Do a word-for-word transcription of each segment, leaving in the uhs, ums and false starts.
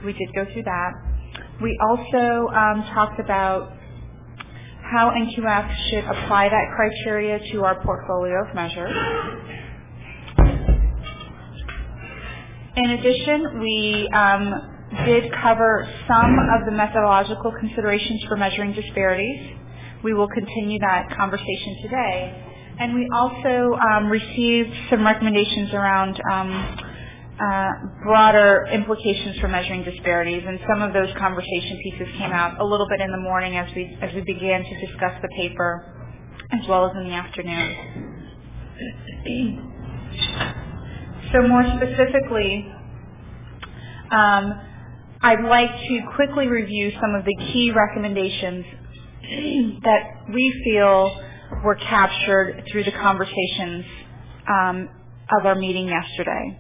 we did go through that. We also um, talked about how N Q F should apply that criteria to our portfolio of measures. In addition, we um, did cover some of the methodological considerations for measuring disparities. We will continue that conversation today. And we also um, received some recommendations around um, uh, broader implications for measuring disparities, and some of those conversation pieces came out a little bit in the morning as we as we began to discuss the paper, as well as in the afternoon. So more specifically, um, I'd like to quickly review some of the key recommendations that we feel were captured through the conversations um, of our meeting yesterday.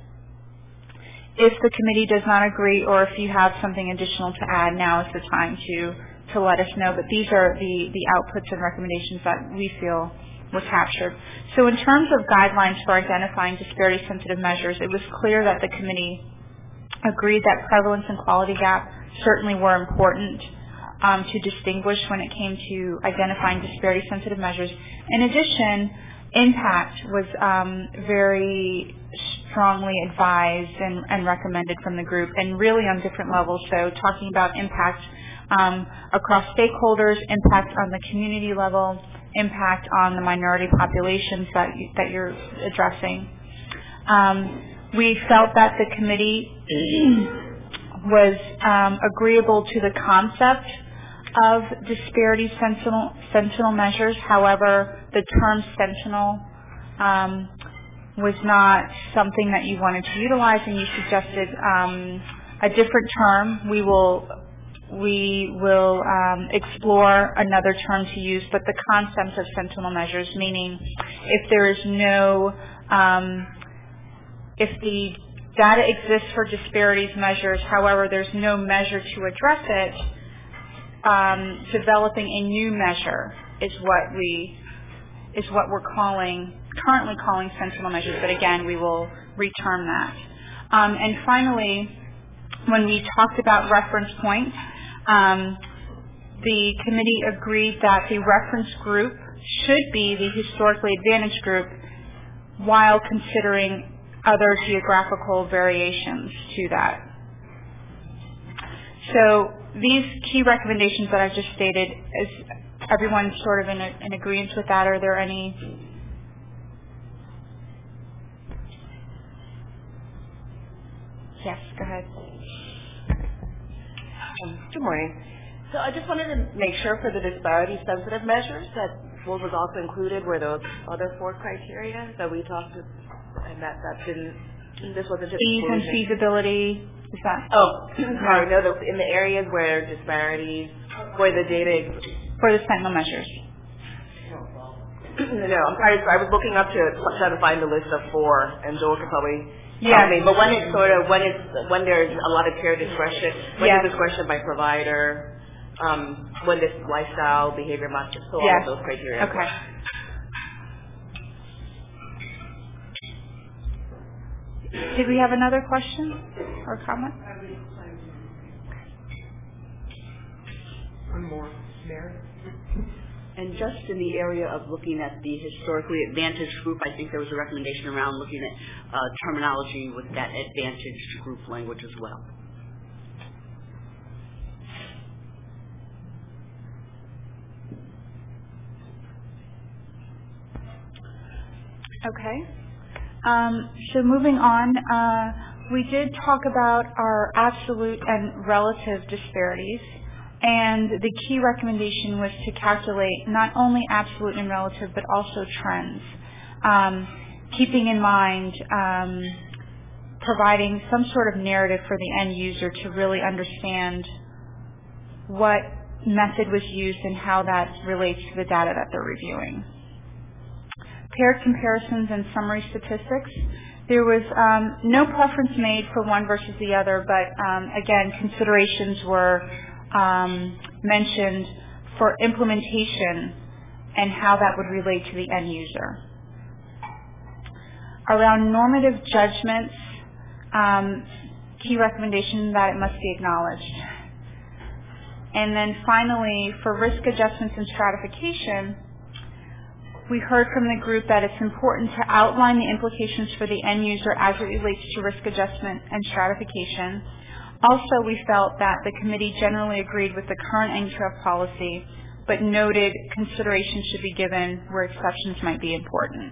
If the committee does not agree, or if you have something additional to add, now is the time to, to let us know. But these are the, the outputs and recommendations that we feel were captured. So in terms of guidelines for identifying disparity-sensitive measures, it was clear that the committee agreed that prevalence and quality gap certainly were important um, to distinguish when it came to identifying disparity-sensitive measures. In addition, impact was um, very strongly advised and, and recommended from the group, and really on different levels. So talking about impact um, across stakeholders, impact on the community level, impact on the minority populations that, you, that you're addressing. Um, we felt that the committee was um, agreeable to the concept of disparity sentinel, sentinel measures. However, the term sentinel um, was not something that you wanted to utilize, and you suggested um, a different term. We will we will um, explore another term to use, but the concept of sentinel measures, meaning if there is no, um, if the data exists for disparities measures, however, there's no measure to address it, um, developing a new measure is what we is what we're calling currently calling sentinel measures, but again, we will reterm that. Um, and finally, when we talked about reference points, um, the committee agreed that the reference group should be the historically advantaged group while considering other geographical variations to that. So these key recommendations that I've just stated, is everyone sort of in, a, in agreement with that? Are there any? Yes, go ahead. Um, good morning. So I just wanted to make sure for the disparity-sensitive measures that what was also included were those other four criteria that we talked about, and that that didn't. This wasn't just ease and feasibility. Is that? Oh, sorry. No, the, in the areas where disparities, where the data for the sentinel measures. No, I'm sorry. I was looking up to try to find the list of four, and Joel could probably yeah. help me. But when it's sort of when it's when there's a lot of peer discretion, when yes. there's discretion by provider, um, when there's lifestyle, behavior matches, so yes. all of those criteria. Okay. Did we have another question or comment? One more, Mary. And just in the area of looking at the historically advantaged group, I think there was a recommendation around looking at uh, terminology with that advantaged group language as well. Okay. Um, so moving on, uh, we did talk about our absolute and relative disparities, and the key recommendation was to calculate not only absolute and relative, but also trends, um, keeping in mind um, providing some sort of narrative for the end user to really understand what method was used and how that relates to the data that they're reviewing. Paired comparisons and summary statistics. There was um, no preference made for one versus the other, but um, again, considerations were um, mentioned for implementation and how that would relate to the end user. Around normative judgments, um, key recommendation that it must be acknowledged. And then finally, for risk adjustments and stratification, we heard from the group that it's important to outline the implications for the end user as it relates to risk adjustment and stratification. Also, we felt that the committee generally agreed with the current N Q F policy, but noted consideration should be given where exceptions might be important.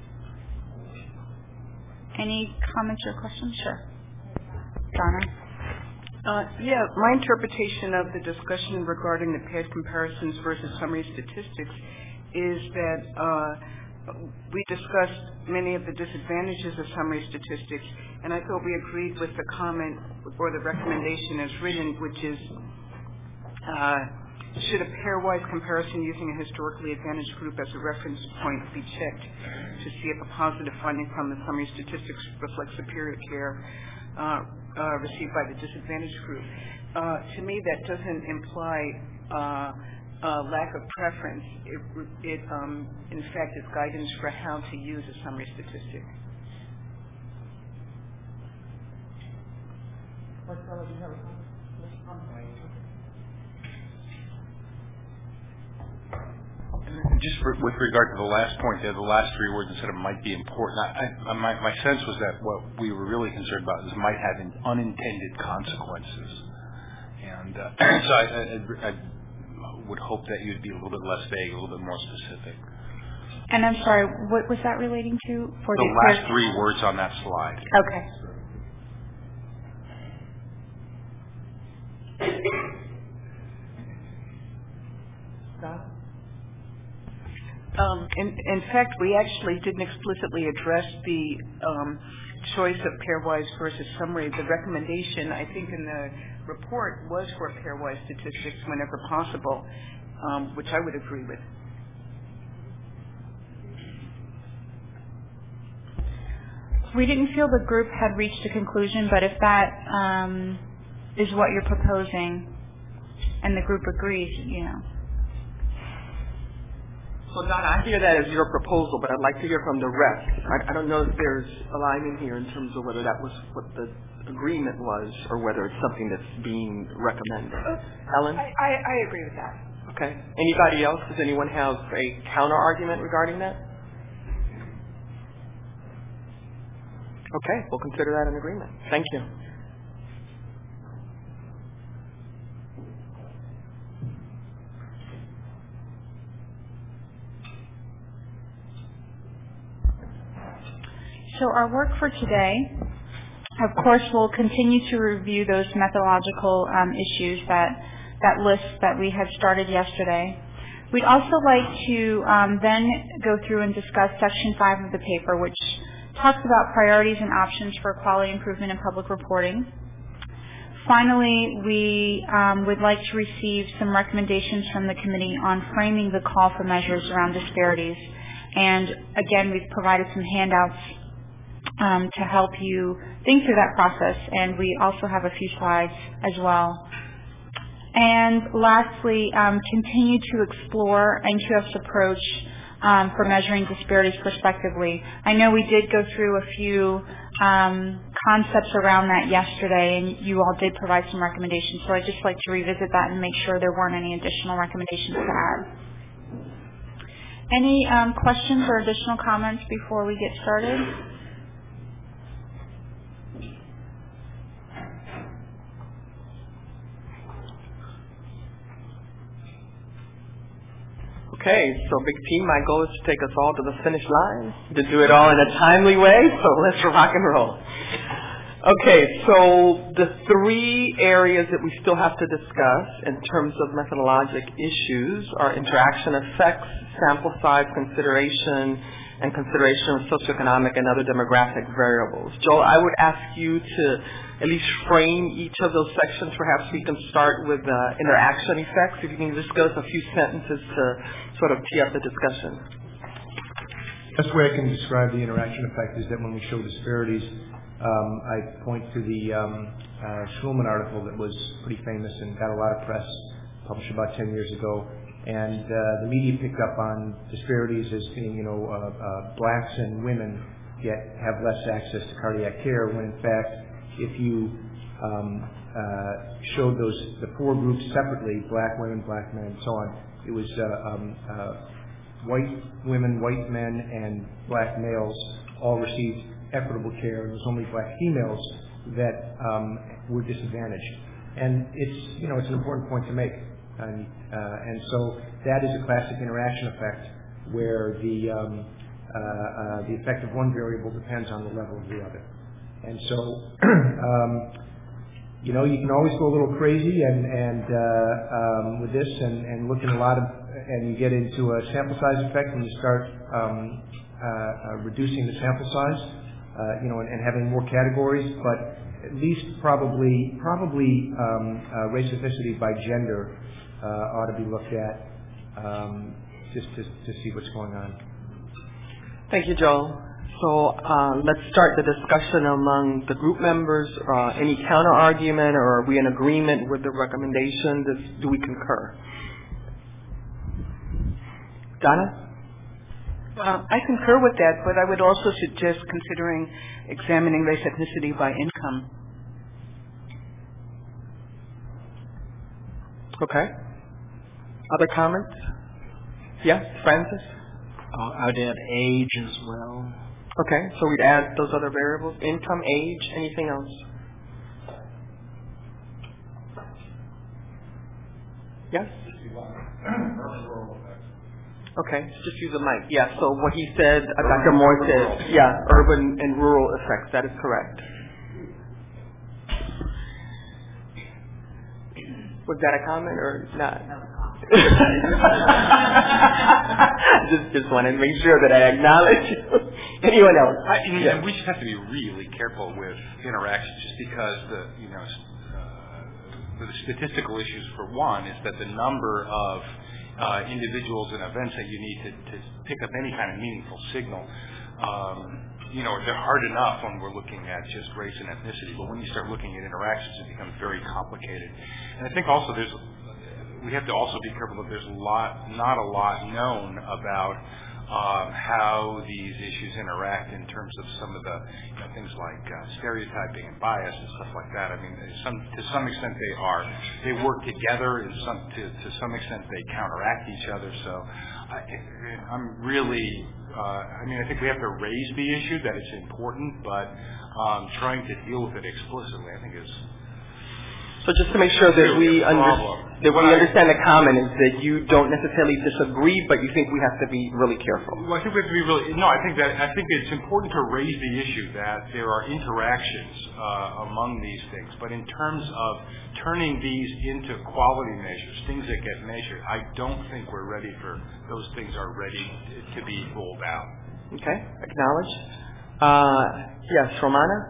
Any comments or questions? Sure. Donna? Uh, yeah, my interpretation of the discussion regarding the paired comparisons versus summary statistics is that uh, we discussed many of the disadvantages of summary statistics, and I thought we agreed with the comment or the recommendation as written, which is uh, should a pairwise comparison using a historically advantaged group as a reference point be checked to see if a positive finding from the summary statistics reflects superior care uh, uh, received by the disadvantaged group. Uh, to me, that doesn't imply uh, uh, lack of preference. It, it um, in fact, is guidance for how to use a summary statistic. Marcella, do you have a comment? Just for, with regard to the last point there, the last three words instead of might be important, I, I, my, my sense was that what we were really concerned about is might have in unintended consequences. And uh, so I, I, I would hope that you'd be a little bit less vague, a little bit more specific. And I'm sorry, what was that relating to? For the the last three words on that slide. Okay. Um, in, in fact, we actually didn't explicitly address the um, choice of pairwise versus summary. The recommendation, I think, in the report was for pairwise statistics whenever possible, um, which I would agree with. We didn't feel the group had reached a conclusion, but if that um, is what you're proposing and the group agrees, you know. So, Donna, I hear that as your proposal, but I'd like to hear from the rest. I, I don't know if there's alignment here in terms of whether that was what the agreement was or whether it's something that's being recommended. Helen? I, I, I agree with that. Okay. Anybody else? Does anyone have a counter argument regarding that? Okay, we'll consider that an agreement. Thank you. So our work for today, of course, we'll continue to review those methodological um, issues, that, that list that we had started yesterday. We'd also like to um, then go through and discuss Section five of the paper, which talks about priorities and options for quality improvement in public reporting. Finally, we um, would like to receive some recommendations from the committee on framing the call for measures around disparities. And again, we've provided some handouts um, to help you think through that process, and we also have a few slides as well. And lastly, um, continue to explore N Q F's approach Um, for measuring disparities prospectively. I know we did go through a few um, concepts around that yesterday, and you all did provide some recommendations, so I'd just like to revisit that and make sure there weren't any additional recommendations to add. Any um, questions or additional comments before we get started? Okay, so big team, my goal is to take us all to the finish line, to do it all in a timely way, so let's rock and roll. Okay, so the three areas that we still have to discuss in terms of methodologic issues are interaction effects, sample size consideration, and consideration of socioeconomic and other demographic variables. Joel, I would ask you to at least frame each of those sections. Perhaps we can start with uh, interaction effects. If you can just give us a few sentences to sort of tee up the discussion. The best way I can describe the interaction effect is that when we show disparities, um, I point to the um, uh, Schulman article that was pretty famous and got a lot of press, published about ten years ago. And uh, the media picked up on disparities as being, you know, uh, uh, blacks and women get have less access to cardiac care, when in fact, if you um, uh, showed those the four groups separately: black women, black men, and so on. It was uh, um, uh, white women, white men, and black males all received equitable care, and it was only black females that um, were disadvantaged. And it's you know it's an important point to make, and uh, and so that is a classic interaction effect where the um, uh, uh, the effect of one variable depends on the level of the other. And so, um, you know, you can always go a little crazy and, and uh, um, with this and, and look at a lot of, and you get into a sample size effect when you start um, uh, uh, reducing the sample size, uh, you know, and, and having more categories. But at least probably, probably um, uh, race ethnicity by gender uh, ought to be looked at um, just to, to see what's going on. Thank you, Joel. So uh, let's start the discussion among the group members. Uh, any counter argument, or are we in agreement with the recommendation? Does, do we concur? Donna? Uh, I concur with that, but I would also suggest considering examining race ethnicity by income. Okay. Other comments? Yes, Francis? Uh, I'd add age as well. Okay, so we'd add those other variables: income, age, anything else? Yes? Okay, just use the mic. Yeah, so what he said, uh, Doctor Moore said, yeah, urban and rural effects, that is correct. Was that a comment or not? just just wanted to make sure that I acknowledge you. Anyone else? I, and, yeah. and we just have to be really careful with interactions, just because the you know uh, the statistical issues for one is that the number of uh, individuals and events that you need to, to pick up any kind of meaningful signal. Um, you know, they're hard enough when we're looking at just race and ethnicity, but when you start looking at interactions, it becomes very complicated. And I think also there's, we have to also be careful that there's a lot, not a lot known about um, how these issues interact in terms of some of the you know, things like uh, stereotyping and bias and stuff like that. I mean, some, to some extent they are, they work together, and some, to, to some extent they counteract each other. So I, I'm really. Uh, I mean, I think we have to raise the issue that it's important, but um, trying to deal with it explicitly, I think, is. So just to make sure that we, under, that we understand the comment is that you don't necessarily disagree, but you think we have to be really careful. Well, I think we have to be really. No, I think that I think it's important to raise the issue that there are interactions uh, among these things, but in terms of turning these into quality measures, things that get measured, I don't think we're ready for those things are ready to be rolled out. Okay, acknowledge. Uh, yes, Romana?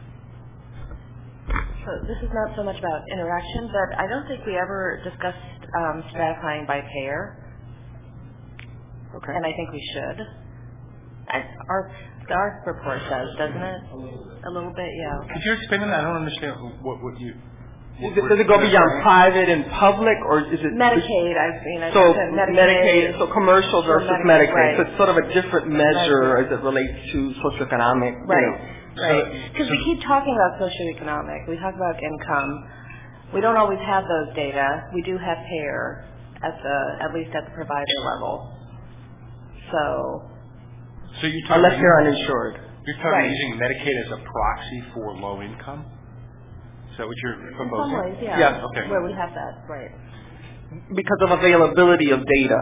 So this is not so much about interaction, but I don't think we ever discussed um, stratifying by payer. Okay. And I think we should. I, our our report does, doesn't it? A little bit. A little bit, yeah. Could you explain that? I don't understand what what you. Is it, does it go beyond private and public, or is it Medicaid? I mean, I so said Medicaid. Medicaid, so commercial versus Medicaid. Medicaid, right. So it's sort of a different measure as it relates to socioeconomic. Right. You know. Right. Because we keep talking about socioeconomic. We talk about income. We don't always have those data. We do have payer at the at least at the provider level. So. So you're talking unless they're uninsured. You're talking right. using Medicaid as a proxy for low income? Is that what you're proposing? In some ways, yeah. Yeah. Okay. Where we have that, right. Because of availability of data.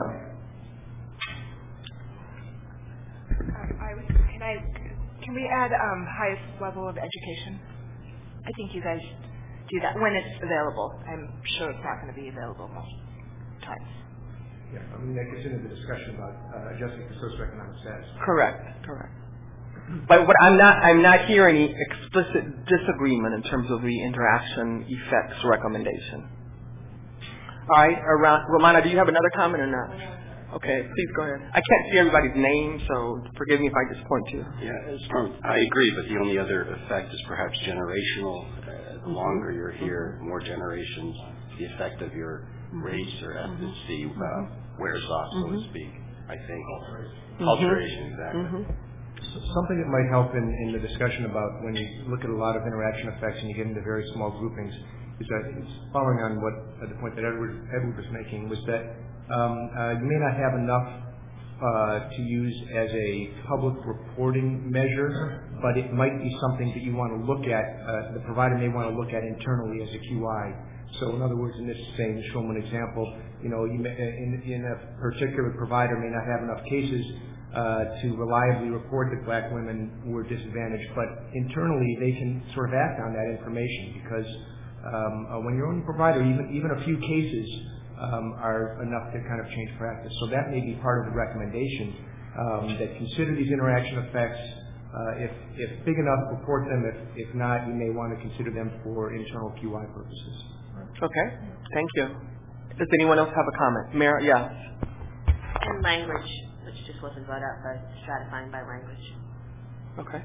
Um, I, can I, can we add um, highest level of education? I think you guys do that when it's available. I'm sure it's not going to be available most times. Yeah, I mean, that gets into the discussion about uh, adjusting for socioeconomic status. Correct, correct. But what I'm not, I'm not hearing any explicit disagreement in terms of the interaction effects recommendation. All right, around, Romana, do you have another comment or not? Okay, please go ahead. I can't see everybody's name, so forgive me if I just point to you. Yeah, um, I agree, but the only other effect is perhaps generational. Uh, the longer you're here, more generations, the effect of your race or ethnicity uh, wears off, so to speak, I think. Alteration, exactly. Something that might help in, in the discussion about when you look at a lot of interaction effects and you get into very small groupings is that it's following on what uh, the point that Edward, Edward was making was that um, uh, you may not have enough uh, to use as a public reporting measure, but it might be something that you want to look at, uh, the provider may want to look at internally as a Q I. So in other words, in this same Schulman example, you know, you may, in, in a particular provider may not have enough cases Uh, to reliably report that black women were disadvantaged, but internally they can sort of act on that information because um, uh, when you're on a provider, even even a few cases um, are enough to kind of change practice. So that may be part of the recommendation um, that consider these interaction effects. Uh, if if big enough, report them. If if not, you may want to consider them for internal Q I purposes. Okay, thank you. Does anyone else have a comment? Mara, yes. And language, which just wasn't brought up, by stratifying by language. Okay.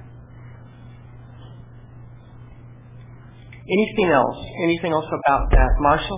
Anything else? Anything else about that? Marshall?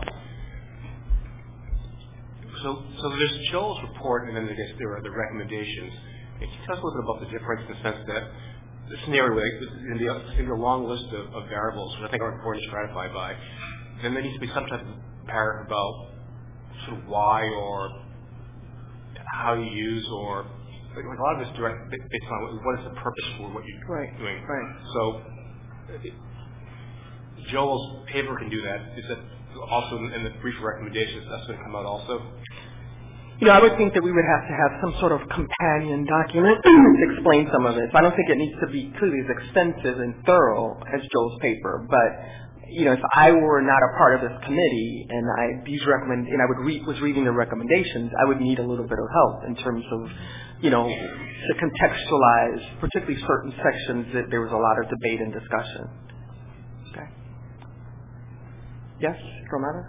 So, so there's Joel's report, and then I guess there are the recommendations. Can you tell us a little bit about the difference in the sense that the scenario, like, in the, in the long list of, of variables, which I think are important to stratify by, then there needs to be some type of paragraph about sort of why or how you use, or like, like a lot of this direct based on what is the purpose for what you're right, doing. Right. So it, Joel's paper can do that. Is that also in the brief recommendations? That's going to come out also. You know, I would think that we would have to have some sort of companion document to explain some of this. I don't think it needs to be clearly as extensive and thorough as Joel's paper, but you know, if I were not a part of this committee and I these recommend and I would read was reading the recommendations, I would need a little bit of help in terms of, you know, to contextualize particularly certain sections that there was a lot of debate and discussion. Okay. Yes, Romana?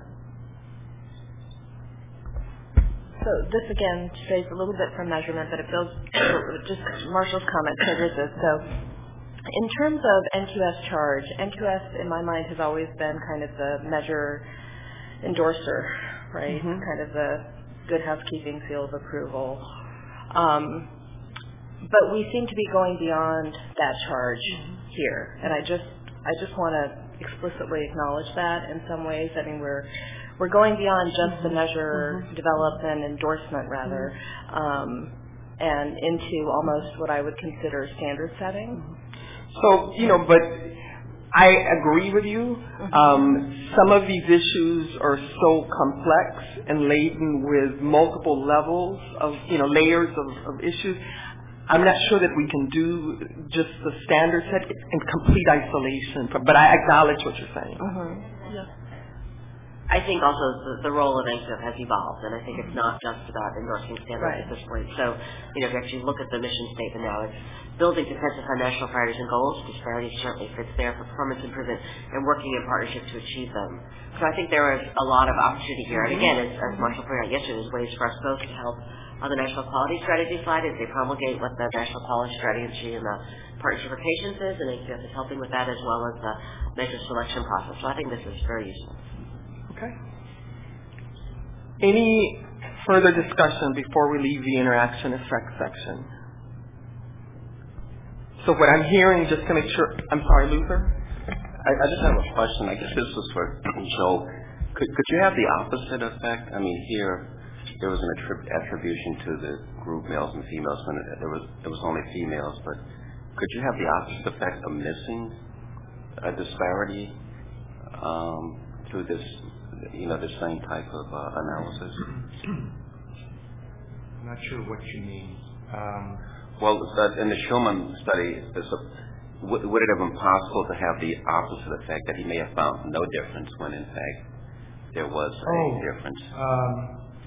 So this again strays a little bit from measurement, but it builds just Marshall's comment triggers this. So in terms of N Q S charge, N Q S in my mind has always been kind of the measure endorser, right? Mm-hmm. Kind of the good housekeeping seal of approval. Um, but we seem to be going beyond that charge mm-hmm. here, and I just I just want to explicitly acknowledge that in some ways. I mean, we're we're going beyond just mm-hmm. the measure mm-hmm. development endorsement rather, mm-hmm. um, and into almost what I would consider standard setting. Mm-hmm. So, you know, but I agree with you. Mm-hmm. Um, some of these issues are so complex and laden with multiple levels of, you know, layers of, of issues. I'm not sure that we can do just the standard set in complete isolation, but I acknowledge what you're saying. Mm-hmm. Yeah. I think also the, the role of N Q F has evolved, and I think it's not just about endorsing standards right. at this point. So, you know, if you actually look at the mission statement now, it's building consensus on national priorities and goals. Disparity certainly fits there for performance improvement and working in partnership to achieve them. So I think there is a lot of opportunity here. And again, as, as Marshall pointed out yesterday, there's ways for us both to help on the National Quality Strategy slide as they promulgate what the National Quality Strategy and the Partnership for Patients is, and N Q F is helping with that as well as the measure selection process. So I think this is very useful. Okay. Any further discussion before we leave the interaction effect section? So what I'm hearing, just to make sure, I'm sorry, Luther? I, I just have a question. I guess this was for Joe. Could, could you have the opposite effect? I mean, here there was an attrib- attribution to the group males and females when it, there was it was only females, but could you have the opposite effect of missing a disparity um, through this, you know, the same type of uh, analysis? I'm not sure what you mean. Um, Well, that in the Schulman study, a, would, would it have been possible to have the opposite effect, that he may have found no difference when, in fact, there was a oh, difference? Um,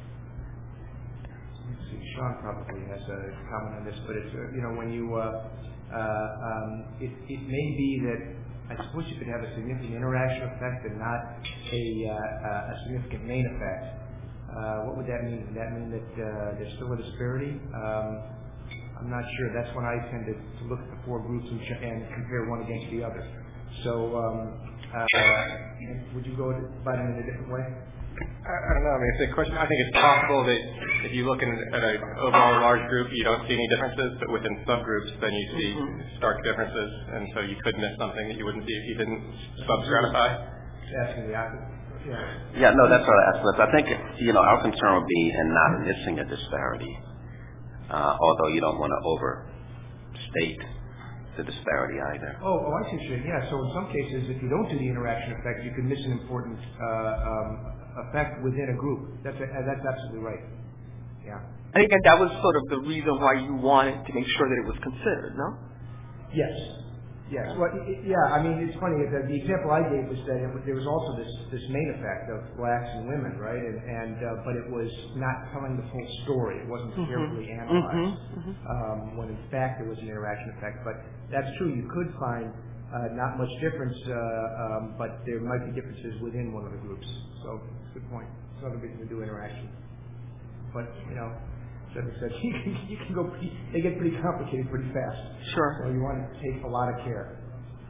let's see, Sean probably has a comment on this, but it's, uh, you know, when you, uh, uh, um, it, it may be that I suppose you could have a significant interaction effect and not a, uh, a significant main effect. Uh, what would that mean? Would that mean that uh, there's still a disparity? Um, I'm not sure. That's when I tend to, to look at the four groups and, ch- and compare one against the other. So, um, uh, would you go about it in a different way? I I don't know. I mean, it's a question. I think it's possible that if you look in, at an overall large group, you don't see any differences, but within subgroups, then you see mm-hmm. stark differences, and so you could miss something that you wouldn't see if you didn't sub-stratify. Asking the opposite. Yeah. Yeah, no, that's what I asked. I think, you know, our concern would be in not missing a disparity, uh, although you don't want to overstate the disparity either. Oh, oh, I see what you're saying. Yeah, so in some cases, if you don't do the interaction effect, you could miss an important uh, um, effect within a group. That's a, uh, that's absolutely right. Yeah. I think that that was sort of the reason why you wanted to make sure that it was considered, no? Yes. Yes. Well, it, yeah. I mean, it's funny. The, the example I gave was that it, there was also this this main effect of blacks and women, right? And, and uh, but it was not telling the full story. It wasn't mm-hmm. carefully analyzed. Mm-hmm. Um, when in fact there was an interaction effect. But that's true. You could find uh, not much difference, uh, um, but there might be differences within one of the groups. So, good point. It's another reason to do interaction. But you know. Said, you can, you can go pretty, they get pretty complicated pretty fast. Sure. So you want to take a lot of care.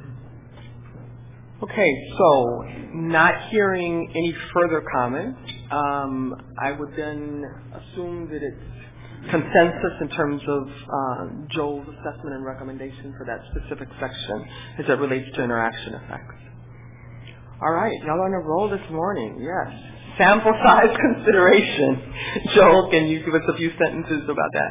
Okay, so not hearing any further comments, um, I would then assume that it's consensus in terms of uh, Joel's assessment and recommendation for that specific section as it relates to interaction effects. All right, y'all on a roll this morning, yes. Sample size consideration. Joel, can you give us a few sentences about that?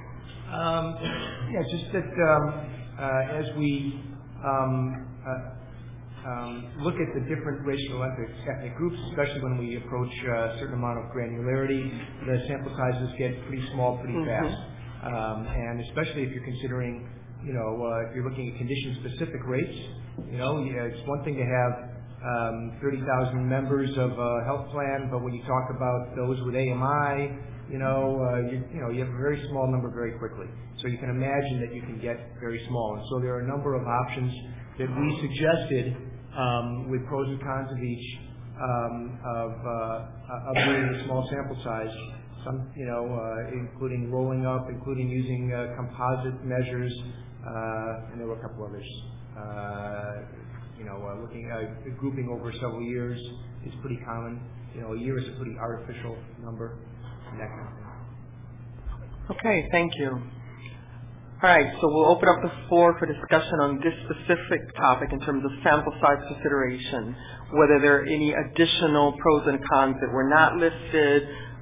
Um, yeah, just that um, uh, as we um, uh, um, look at the different racial ethnic, ethnic groups, especially when we approach uh, a certain amount of granularity, the sample sizes get pretty small pretty mm-hmm. fast. Um, and especially if you're considering, you know, uh, if you're looking at condition-specific rates, you know, yeah, it's one thing to have Um, thirty thousand members of a health plan, but when you talk about those with A M I, you know, uh, you, you know, you have a very small number very quickly. So you can imagine that you can get very small. And so there are a number of options that we suggested um, with pros and cons of each um, of, uh, of doing a small sample size. Some, you know, uh, including rolling up, including using uh, composite measures, uh, and there were a couple others. Uh, You know, uh, looking uh, grouping over several years is pretty common. You know, a year is a pretty artificial number, and that kind of thing. Okay, thank you. All right, so we'll open up the floor for discussion on this specific topic in terms of sample size consideration, whether there are any additional pros and cons that were not listed,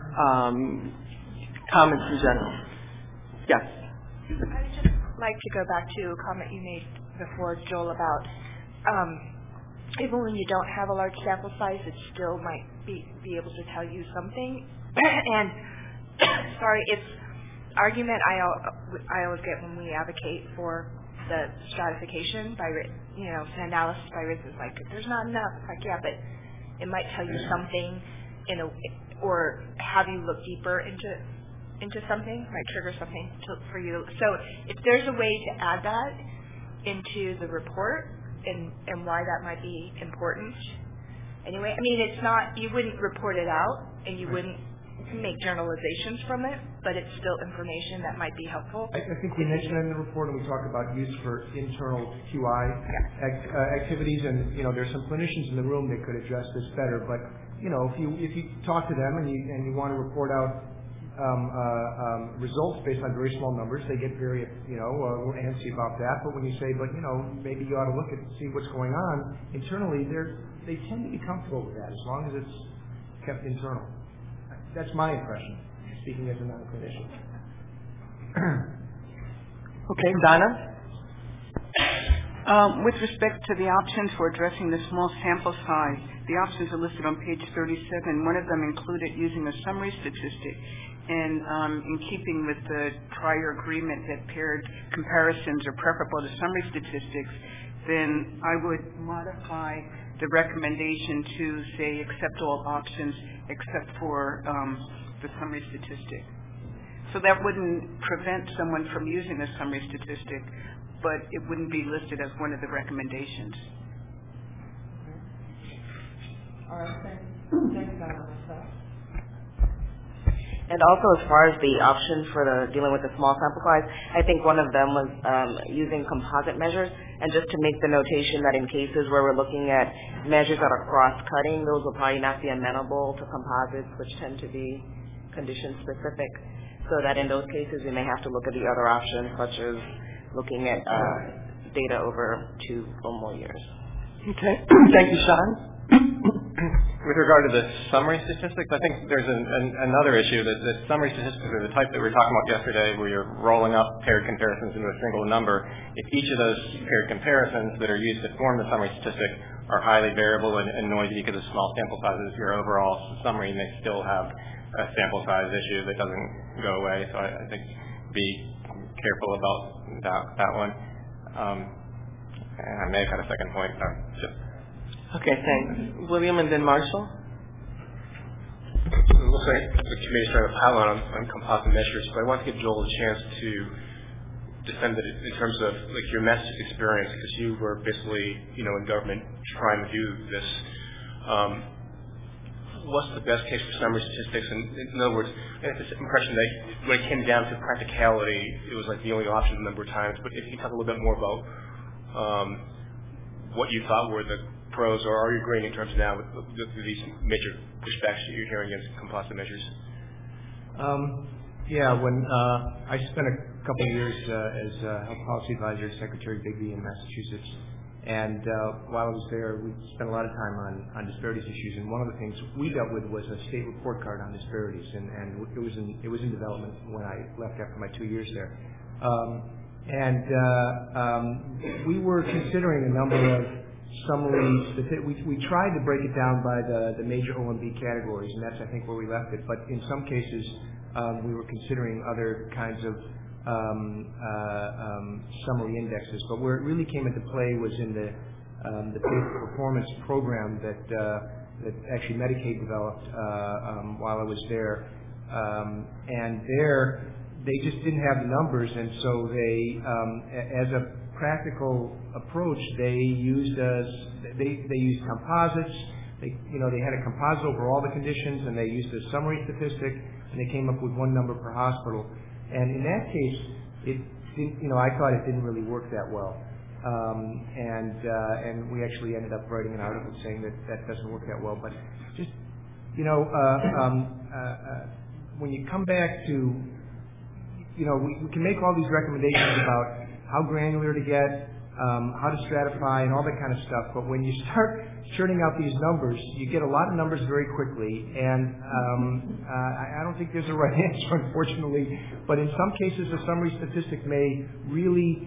um, comments in general. Yes. I'd just like to go back to a comment you made before, Joel, about Um, even when you don't have a large sample size, it still might be, be able to tell you something. and sorry, it's argument I I always get when we advocate for the stratification by you know analysis by race is like there's not enough. It's like yeah, but it might tell you something in a or have you look deeper into into something, might trigger something to, for you. So if there's a way to add that into the report. And, and why that might be important. Anyway, I mean, it's not, you wouldn't report it out and you wouldn't make generalizations from it, but it's still information that might be helpful. I, I think we mentioned in the report and we talk about use for internal Q I yeah. act, uh, activities, and, you know, there's some clinicians in the room that could address this better, but, you know, if you if you talk to them and you, and you want to report out Um, uh, um, results based on very small numbers, they get very, you know, uh, antsy about that. But when you say, but you know, maybe you ought to look at see what's going on internally, they they tend to be comfortable with that as long as it's kept internal. That's my impression, speaking as a non-clinician. Okay, Donna. Um, with respect to the options for addressing the small sample size, the options are listed on page thirty-seven. One of them included using a summary statistic. And um, in keeping with the prior agreement that paired comparisons are preferable to summary statistics, then I would modify the recommendation to say accept all options except for um, the summary statistic. So that wouldn't prevent someone from using a summary statistic, but it wouldn't be listed as one of the recommendations. All right, thanks. Thanks, Donna. And also, as far as the options for the dealing with the small sample size, I think one of them was um, using composite measures. And just to make the notation that in cases where we're looking at measures that are cross-cutting, those will probably not be amenable to composites, which tend to be condition-specific. So that in those cases, we may have to look at the other options, such as looking at uh, data over two or more years. Okay. Thank you, Sean. With regard to the summary statistics, I think there's an, an, another issue that, that summary statistics are the type that we were talking about yesterday, where you're rolling up paired comparisons into a single number. If each of those paired comparisons that are used to form the summary statistic are highly variable and, and noisy because of small sample sizes, your overall summary may still have a sample size issue that doesn't go away. So I, I think be careful about that, that one. Um, and I may have had a second point. Uh, just Okay, thanks. William and then Marshall. It looks like the committee's trying to pile on, on composite measures, but I want to give Joel a chance to defend it in terms of like your Massachusetts experience, because you were basically, you know, in government trying to do this. Um, what's the best case for summary statistics? And in other words, I have this impression that when it came down to practicality, it was like the only option a number of times. But if you can talk a little bit more about um, what you thought were the pros, or are you agreeing in terms of now with, with, with these major pushbacks that you're hearing against composite measures? Um, yeah, when uh, I spent a couple of years uh, as uh, health policy advisor to Secretary Bigby in Massachusetts, and uh, while I was there, we spent a lot of time on, on disparities issues. And one of the things we dealt with was a state report card on disparities, and, and it was in it was in development when I left after my two years there. Um, and uh, um, we were considering a number of summaries. We, we tried to break it down by the, the major O M B categories, and that's, I think, where we left it. But in some cases, um, we were considering other kinds of um, uh, um, summary indexes. But where it really came into play was in the um, the pay for performance program that uh, that actually Medicaid developed uh, um, while I was there. Um, and there, they just didn't have the numbers, and so they, um, as a practical approach, they used us. They they used composites. They you know they had a composite over all the conditions, and they used a summary statistic, and they came up with one number per hospital. And in that case, it didn't, you know I thought it didn't really work that well. Um, and uh, and we actually ended up writing an article saying that that doesn't work that well. But just you know uh, um, uh, uh, when you come back to you know we, we can make all these recommendations about how granular to get, um, how to stratify, and all that kind of stuff. But when you start churning out these numbers, you get a lot of numbers very quickly. And um, uh, I don't think there's a right answer, unfortunately. But in some cases, a summary statistic may really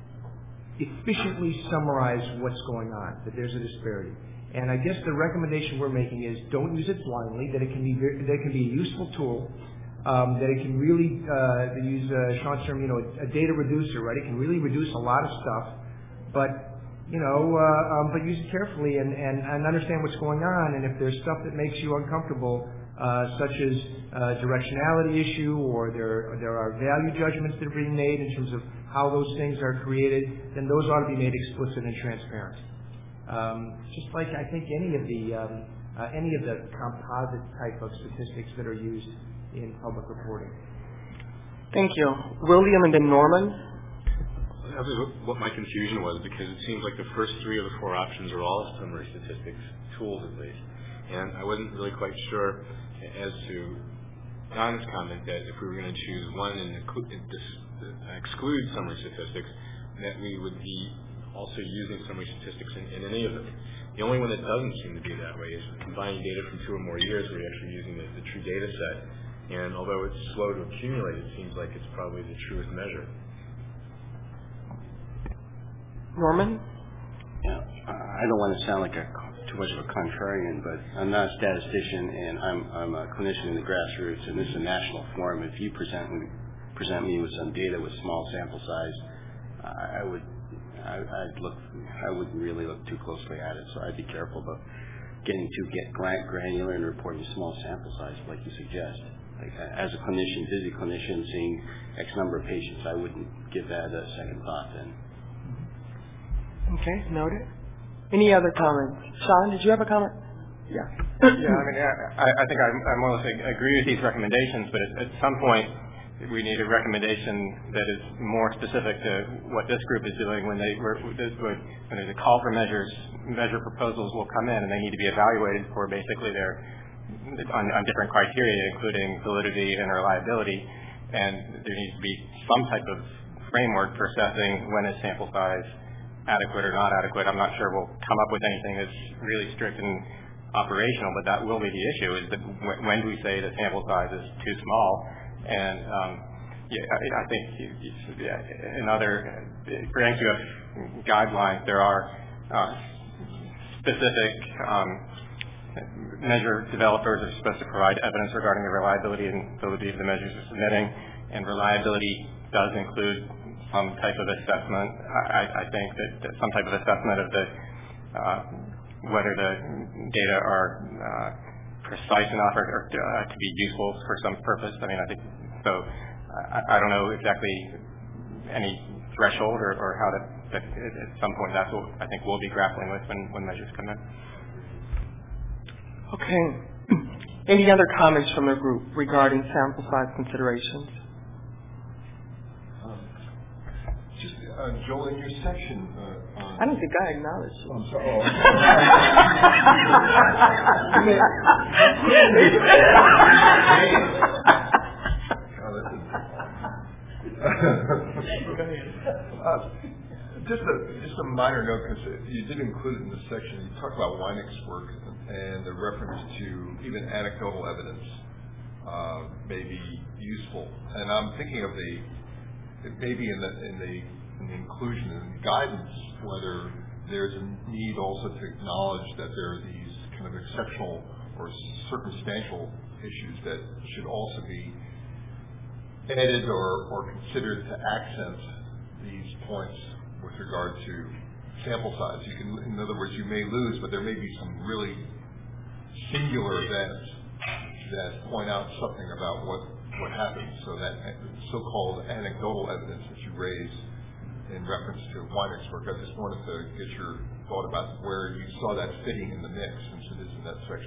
efficiently summarize what's going on, that there's a disparity. And I guess the recommendation we're making is don't use it blindly, that it can be, very, that it can be a useful tool. Um, that it can really, uh, to use uh, Sean's term, you know, a data reducer, right? It can really reduce a lot of stuff, but, you know, uh, um, but use it carefully and, and, and understand what's going on. And if there's stuff that makes you uncomfortable, uh, such as uh, directionality issue, or there there are value judgments that are being made in terms of how those things are created, then those ought to be made explicit and transparent. Um, just like I think any of the um, uh, any of the composite type of statistics that are used in public reporting. Thank you. William and then Norman. That was what my confusion was, because it seems like the first three of the four options are all summary statistics tools, at least. And I wasn't really quite sure as to Don's comment that if we were going to choose one and exclude summary statistics, that we would be also using summary statistics in, in any of them. The only one that doesn't seem to be that way is combining data from two or more years, where you're actually using the, the true data set. And although it's slow to accumulate, it seems like it's probably the truest measure. Norman? Yeah, I don't want to sound like a, too much of a contrarian, but I'm not a statistician, and I'm, I'm a clinician in the grassroots, and this is a national forum. If you present present me with some data with small sample size, I, I would I, I'd look I wouldn't really look too closely at it. So I'd be careful about getting too get granular and reporting small sample size, like you suggest. Like, as a clinician, busy clinician, seeing X number of patients, I wouldn't give that a second thought then. Okay, noted. Any other comments? Sean, did you have a comment? Yeah. Yeah, I mean, I, I think I, I more or less agree with these recommendations, but at, at some point, we need a recommendation that is more specific to what this group is doing when they when there's a call for measures. Measure proposals will come in, and they need to be evaluated for basically their on, on different criteria, including validity and reliability. And there needs to be some type of framework for assessing when is sample size adequate or not adequate. I'm not sure we'll come up with anything that's really strict and operational, but that will be the issue, is that w- when do we say the sample size is too small? And um, yeah, I, I think yeah, in other, for N Q F guidelines, there are uh, specific um, measure developers are supposed to provide evidence regarding the reliability and validity of the measures they're submitting, and reliability does include some type of assessment. I, I think that, that some type of assessment of the uh, whether the data are uh, precise enough or, or uh, to be useful for some purpose. I mean, I think so. I, I don't know exactly any threshold or, or how to. But at some point, that's what I think we'll be grappling with when, when measures come in. Okay. Any other comments from the group regarding sample size considerations? Um, just, uh, Joel, in your section. Uh, on I don't think I acknowledged you. I'm sorry. Oh, uh, just a just a minor note, because you did include it in the section. You talked about Weinig's work and the reference to even anecdotal evidence uh, may be useful. And I'm thinking of the maybe in the in the, in the inclusion and guidance, whether there's a need also to acknowledge that there are these kind of exceptional or circumstantial issues that should also be added or, or considered to accent these points with regard to sample size. You can, in other words, you may lose, but there may be some really singular events that point out something about what, what happened. So that so-called anecdotal evidence that you raise in reference to Weinig's work, I just wanted to get your thought about where you saw that fitting in the mix, since it is in that section.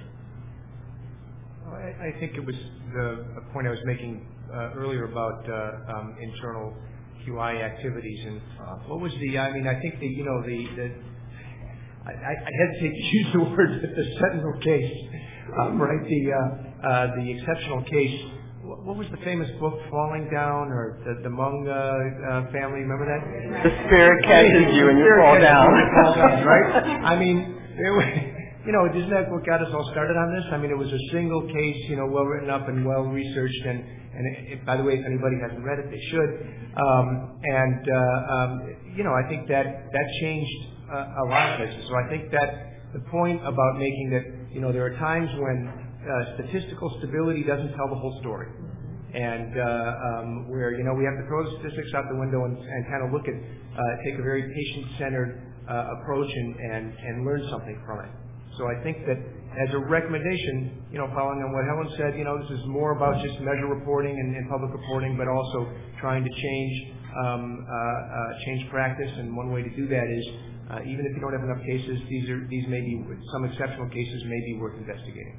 Well, I, I think it was the a point I was making uh, earlier about uh, um, internal Q I activities, and uh, what was the? I mean, I think the you know the, the I, I hesitate to use the word the Sentinel case, um, right? The uh, uh, the exceptional case. What was the famous book, Falling Down, or the, the Hmong uh, uh, family? Remember that? The spirit catches you and you fall down. Right? I mean, it was, you know, isn't that what got us all started on this? I mean, it was a single case, you know, well written up and well researched. And, and it, by the way, if anybody hasn't read it, they should. Um, and, uh, um, you know, I think that that changed uh, a lot of places. So I think that the point about making that, you know, there are times when Uh, statistical stability doesn't tell the whole story, and uh, um, where you know we have to throw the statistics out the window and, and kind of look at uh, take a very patient-centered uh, approach and, and and learn something from it. So I think that as a recommendation, you know, following on what Helen said, you know, this is more about just measure reporting and, and public reporting, but also trying to change um, uh, uh, change practice. And one way to do that is uh, even if you don't have enough cases, these are these may be some exceptional cases may be worth investigating.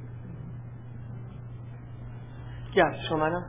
Yes, Romana?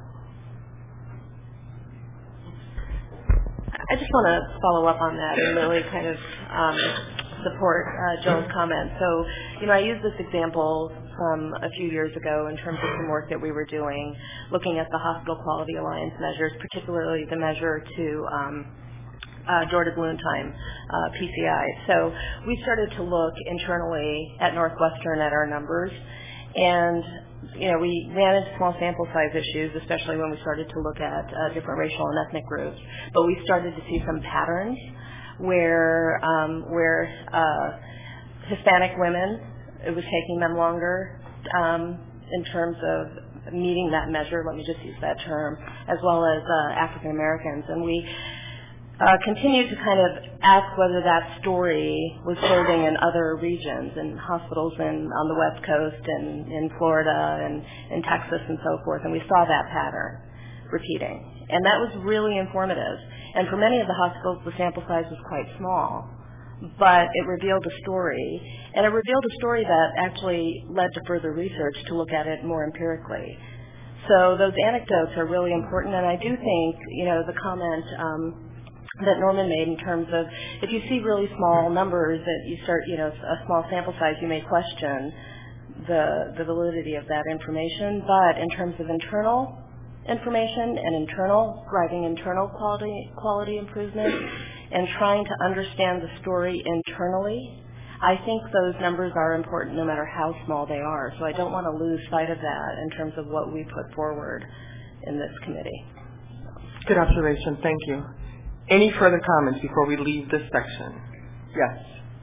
I just want to follow up on that and really kind of um, support uh, Joel's comment. So, you know, I used this example from a few years ago in terms of some work that we were doing, looking at the Hospital Quality Alliance measures, particularly the measure to um, uh, door to balloon time, uh, P C I. So we started to look internally at Northwestern at our numbers, and you know, we managed small sample size issues, especially when we started to look at uh, different racial and ethnic groups. But we started to see some patterns where um, where uh, Hispanic women, it was taking them longer um, in terms of meeting that measure. Let me just use that term, as well as uh, African Americans, and we. Uh, continued to kind of ask whether that story was holding in other regions and hospitals in, on the West Coast and in Florida and in Texas and so forth, and we saw that pattern repeating. And that was really informative. And for many of the hospitals, the sample size was quite small, but it revealed a story, and it revealed a story that actually led to further research to look at it more empirically. So those anecdotes are really important, and I do think, you know, the comment um, that Norman made in terms of if you see really small numbers that you start, you know, a small sample size, you may question the, the validity of that information. But in terms of internal information and internal, driving internal quality, quality improvement and trying to understand the story internally, I think those numbers are important no matter how small they are. So I don't want to lose sight of that in terms of what we put forward in this committee. Good observation. Thank you. Any further comments before we leave this section? Yes.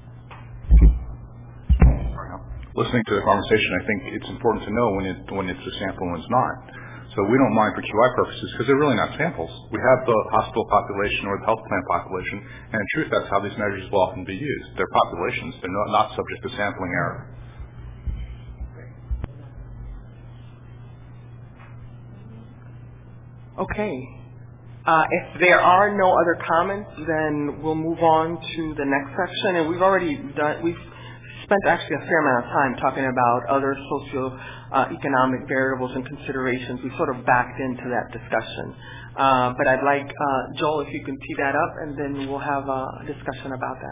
Listening to the conversation, I think it's important to know when it when it's a sample and it's not. So we don't mind for Q I purposes because they're really not samples. We have the hospital population or the health plan population, and in truth, that's how these measures will often be used. They're populations. They're not, not subject to sampling error. Okay. Uh, if there are no other comments, then we'll move on to the next section. And we've already done, we've spent actually a fair amount of time talking about other socio-economic uh, variables and considerations. We sort of backed into that discussion. Uh, but I'd like, uh, Joel, if you can tee that up, and then we'll have a discussion about that.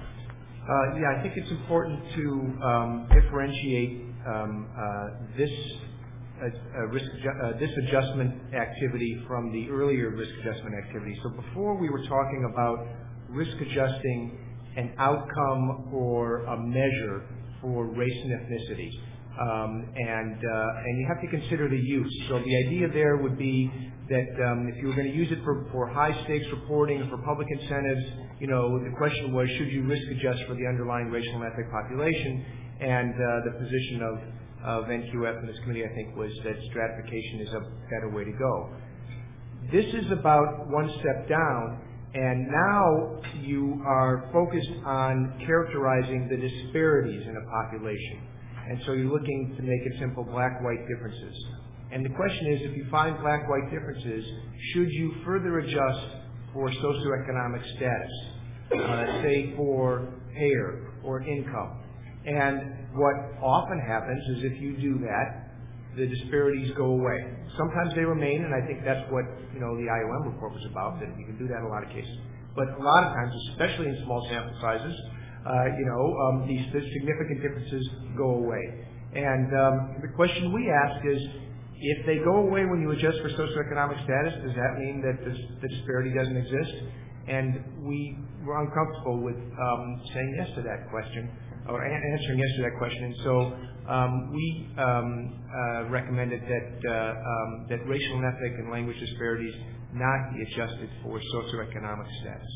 Uh, yeah, I think it's important to um, differentiate um, uh, this uh, uh, risk adju- uh, this adjustment activity from the earlier risk adjustment activity. So before we were talking about risk adjusting an outcome or a measure for race and ethnicity. Um, and uh, and you have to consider the use. So the idea there would be that um, if you were going to use it for, for high-stakes reporting, for public incentives, you know, the question was, should you risk adjust for the underlying racial and ethnic population? And uh, the position of, of N Q F in this committee, I think, was that stratification is a better way to go. This is about one step down. And now you are focused on characterizing the disparities in a population. And so you're looking to make it simple, black-white differences. And the question is, if you find black-white differences, should you further adjust for socioeconomic status, uh, say for hair or income? And what often happens is if you do that, the disparities go away. Sometimes they remain, and I think that's what, you know, the I O M report was about, that you can do that in a lot of cases. But a lot of times, especially in small sample sizes, uh, you know, um, these significant differences go away. And um, the question we ask is, if they go away when you adjust for socioeconomic status, does that mean that this, the disparity doesn't exist? And we were uncomfortable with um, saying yes to that question, or answering yes to that question. And so um, we um, uh, recommended that uh, um, that racial and ethnic and language disparities not be adjusted for socioeconomic status.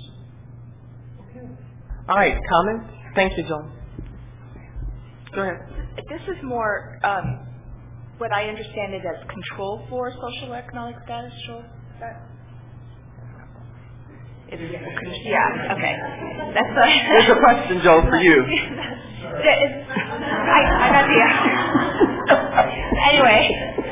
Okay. All right, comments? Thank you, John. Go ahead. This is more um, what I understand it as control for social economic status, Joel? Is that? It is, yeah, okay. That's a, There's a question, Joel, for you. I, I got the... Anyway.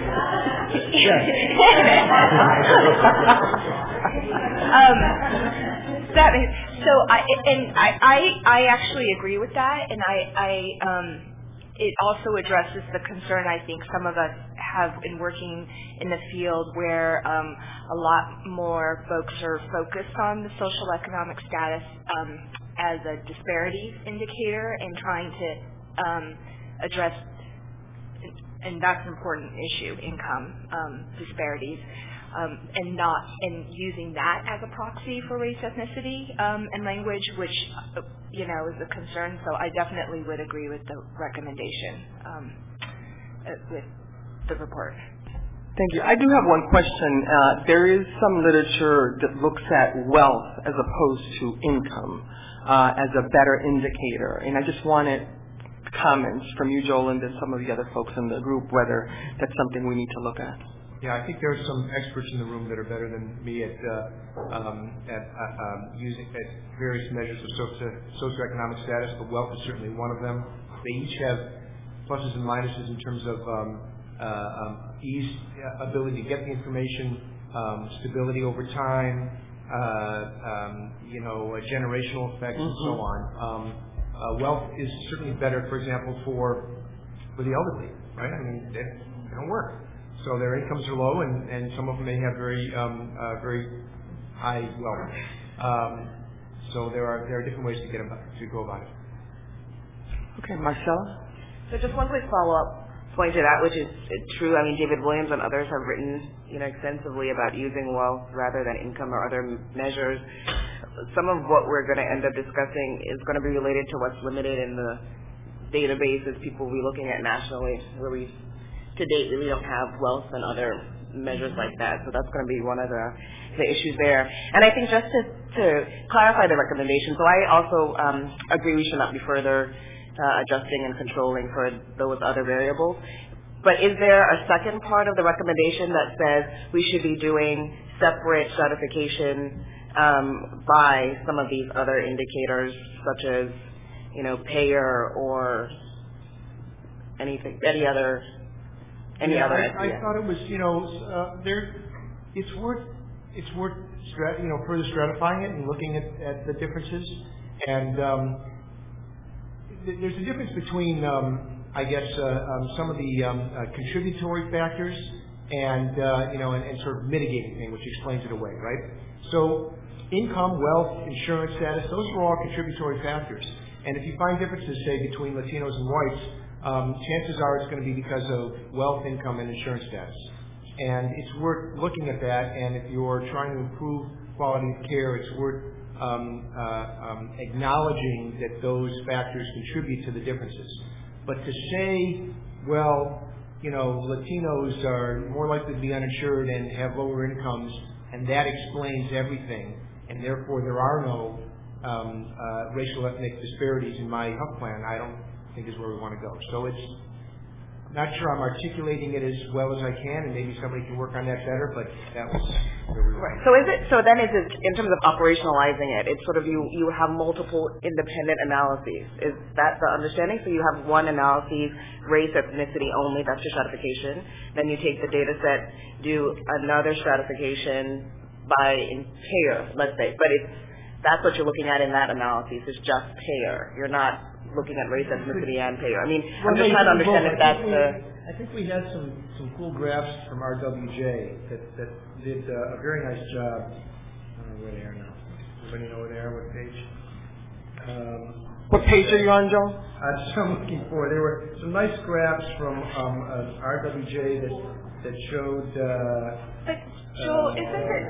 um, that is, so I and I, I I actually agree with that, and I I um it also addresses the concern I think some of us have in working in the field where um, a lot more folks are focused on the social economic status um, as a disparities indicator and trying to um, address, and that's an important issue, income um, disparities, um, and not and using that as a proxy for race, ethnicity, um, and language, which uh, you know is a concern. So I definitely would agree with the recommendation um, uh, with the report. Thank you. I do have one question. Uh, there is some literature that looks at wealth as opposed to income uh, as a better indicator, and I just wanted comments from you, Joel, and then some of the other folks in the group, whether that's something we need to look at. Yeah, I think there are some experts in the room that are better than me at uh, um, at uh, um, using at various measures of socio- socioeconomic status, but wealth is certainly one of them. They each have pluses and minuses in terms of um, uh, um, ease, uh, ability to get the information, um, stability over time, uh, um, you know, uh, generational effects, mm-hmm. and so on. Um, uh, wealth is certainly better, for example, for for the elderly, right? I mean, they, they don't work. So their incomes are low, and, and some of them may have very um, uh, very high wealth. Um, so there are there are different ways to get about to go about it. Okay, Marcella? So just one quick follow-up point to that, which is true. I mean, David Williams and others have written, you know, extensively about using wealth rather than income or other measures. Some of what we're going to end up discussing is going to be related to what's limited in the databases people will be looking at nationally, where we, to date, really don't have wealth and other measures like that. So that's going to be one of the, the issues there. And I think just to, to clarify the recommendation, so I also um, agree we should not be further uh, adjusting and controlling for those other variables. But is there a second part of the recommendation that says we should be doing separate stratification um, by some of these other indicators, such as, you know, payer or anything, any other, any yeah, other? I, I thought it was, you know, uh, there. It's worth, it's worth, strat, you know, further stratifying it and looking at, at the differences. And um, th- there's a difference between, um, I guess, uh, um, some of the um, uh, contributory factors and uh, you know, and, and sort of mitigating thing, which explains it away, right? So, income, wealth, insurance status, those are all contributory factors. And if you find differences, say, between Latinos and whites, um, chances are it's going to be because of wealth, income, and insurance status. And it's worth looking at that, and if you're trying to improve quality of care, it's worth um, uh, um, acknowledging that those factors contribute to the differences. But to say, well, you know, Latinos are more likely to be uninsured and have lower incomes, and that explains everything, and therefore there are no Um, uh, racial ethnic disparities in my health plan, I don't think is where we want to go. So it's not sure I'm articulating it as well as I can, and maybe somebody can work on that better, but that was where we were. Right. So is it, so then is it, in terms of operationalizing it, it's sort of you, you have multiple independent analyses. Is that the understanding? So you have one analysis, race, ethnicity only, that's your stratification. Then you take the data set, do another stratification by in payer, let's say, but it's, that's what you're looking at in that analysis, is just payer. You're not looking at race, ethnicity, and payer. I mean, I'm just trying to understand if that's the... I think we had some, some cool graphs from R W J that, that did uh, a very nice job. I don't know where they are now. Anybody know where they are? What page? Um, what page are you on, Joe? That's what I'm looking for. There were some nice graphs from um, uh, R W J that, that showed... Uh, but, Joel, uh, isn't it...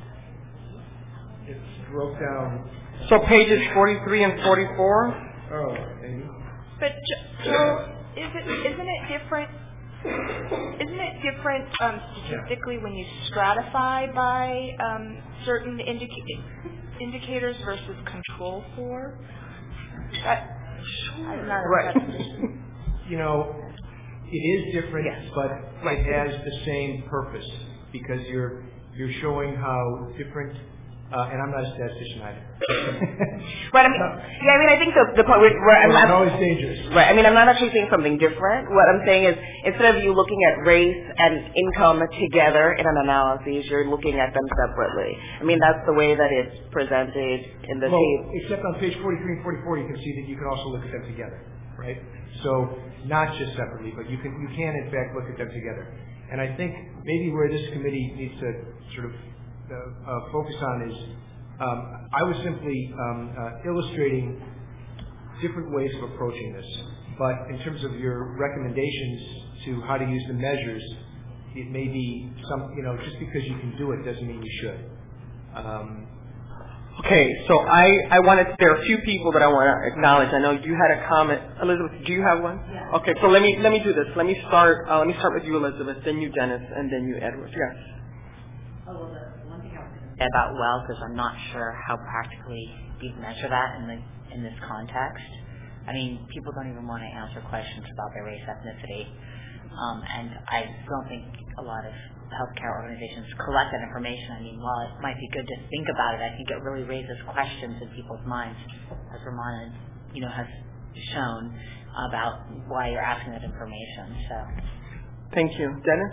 It broke down. So pages forty-three and forty-four? Oh, maybe. But Joe, is it isn't it different? Isn't it different um, statistically when you stratify by um, certain indica- indicators versus control for? That, I'm not right. You know, it is different, yes. but it has the same purpose because you're you're showing how different. Uh, and I'm not a statistician either. Right. I mean, yeah. I mean, I think the the point where, where I'm, I'm always dangerous. Right. I mean, I'm not actually saying something different. What I'm saying is, instead of you looking at race and income together in an analysis, you're looking at them separately. I mean, that's the way that it's presented in the well, table. Except on page forty-three and forty-four, you can see that you can also look at them together, right? So not just separately, but you can you can in fact look at them together. And I think maybe where this committee needs to sort of Uh, uh, focus on is um, I was simply um, uh, illustrating different ways of approaching this. But in terms of your recommendations to how to use the measures, it may be some, you know, just because you can do it doesn't mean you should. Um, okay, so I, I wanted, there are a few people that I want to acknowledge. I know you had a comment. Elizabeth, do you have one? Yeah. Okay, so let me, let me do this. Let me start, uh, let me start with you, Elizabeth, then you, Dennis, and then you, Edward. Yes. Oh, well, the one thing I was going to say about wealth is I'm not sure how practically you measure that in the in this context. I mean, people don't even want to answer questions about their race, ethnicity, um, and I don't think a lot of healthcare organizations collect that information. I mean, while it might be good to think about it, I think it really raises questions in people's minds, as Ramona, you know, has shown about why you're asking that information. So, thank you, Dennis.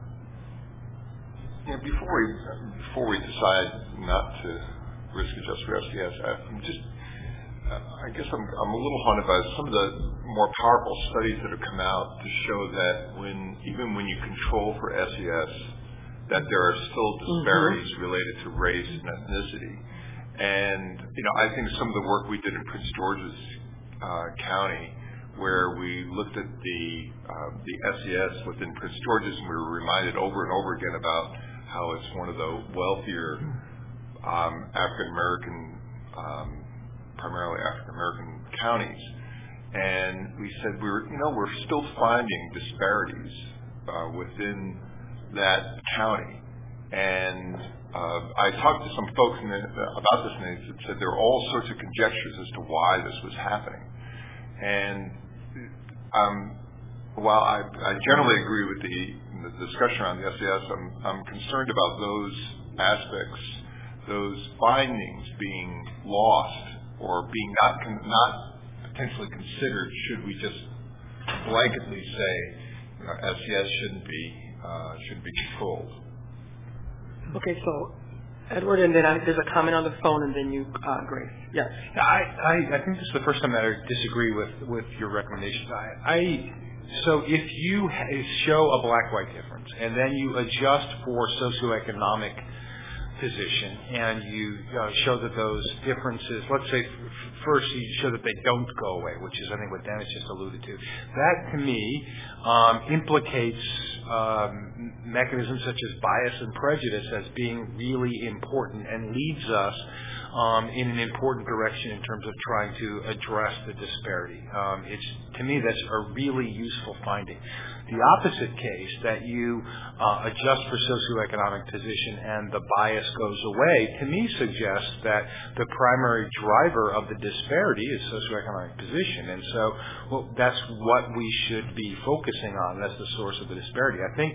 Yeah, before we before we decide not to risk adjust for S D S, I'm just uh, I guess I'm I'm a little haunted by some of the more powerful studies that have come out to show that when even when you control for S E S, that there are still disparities mm-hmm. related to race and ethnicity. And, you know, I think some of the work we did in Prince George's uh, County, where we looked at the uh, the S E S within Prince George's, and we were reminded over and over again about how it's one of the wealthier um, African American, um, primarily African American counties. And we said we were, you know, we're still finding disparities uh, within that county. And uh, I talked to some folks in the, about this, and they said there are all sorts of conjectures as to why this was happening. And um, while I, I generally agree with the, the discussion around the S E S, I'm, I'm concerned about those aspects, those findings being lost or being not not potentially considered. Should we just blanketly say, you know, S E S shouldn't be uh, shouldn't be controlled? Okay, so Edward, and then I, there's a comment on the phone, and then you, uh, Grace. Yes. I, I, I think this is the first time that I disagree with, with your recommendations. I, I so if you show a black-white difference, and then you adjust for socioeconomic position, and you uh, show that those differences, let's say f- first you show that they don't go away, which is I think what Dennis just alluded to. That to me um, implicates um, mechanisms such as bias and prejudice as being really important and leads us um, in an important direction in terms of trying to address the disparity. Um, it's to me that's a really useful finding. The opposite case, that you uh, adjust for socioeconomic position and the bias goes away, to me suggests that the primary driver of the disparity is socioeconomic position. And so well, that's what we should be focusing on. That's the source of the disparity. I think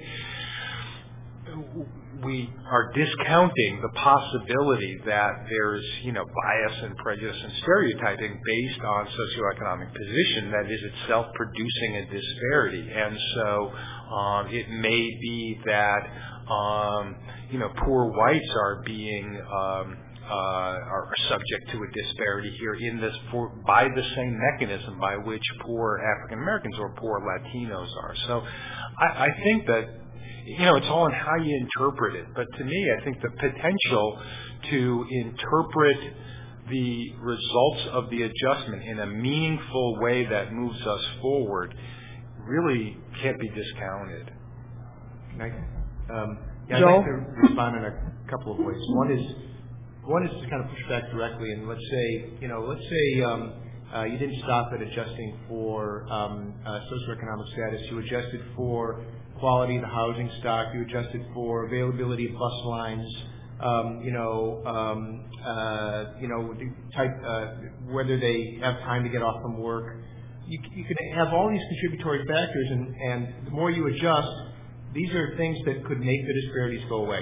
we are discounting the possibility that there's, you know, bias and prejudice and stereotyping based on socioeconomic position that is itself producing a disparity. And so um, it may be that, um, you know, poor whites are being um, uh, are subject to a disparity here in this for, by the same mechanism by which poor African Americans or poor Latinos are. So I, I think that, you know, it's all in how you interpret it. But to me, I think the potential to interpret the results of the adjustment in a meaningful way that moves us forward really can't be discounted. Can I, um, yeah, Joe? I'd like to respond in a couple of ways. One is, one is to kind of push back directly, and let's say, you know, let's say um, uh, you didn't stop at adjusting for um, uh, socioeconomic status. You adjusted for quality of the housing stock. You adjusted for availability of bus lines. Um, you know, um, uh, you know, type uh, whether they have time to get off from work. You, you can have all these contributory factors, and, and the more you adjust, these are things that could make the disparities go away.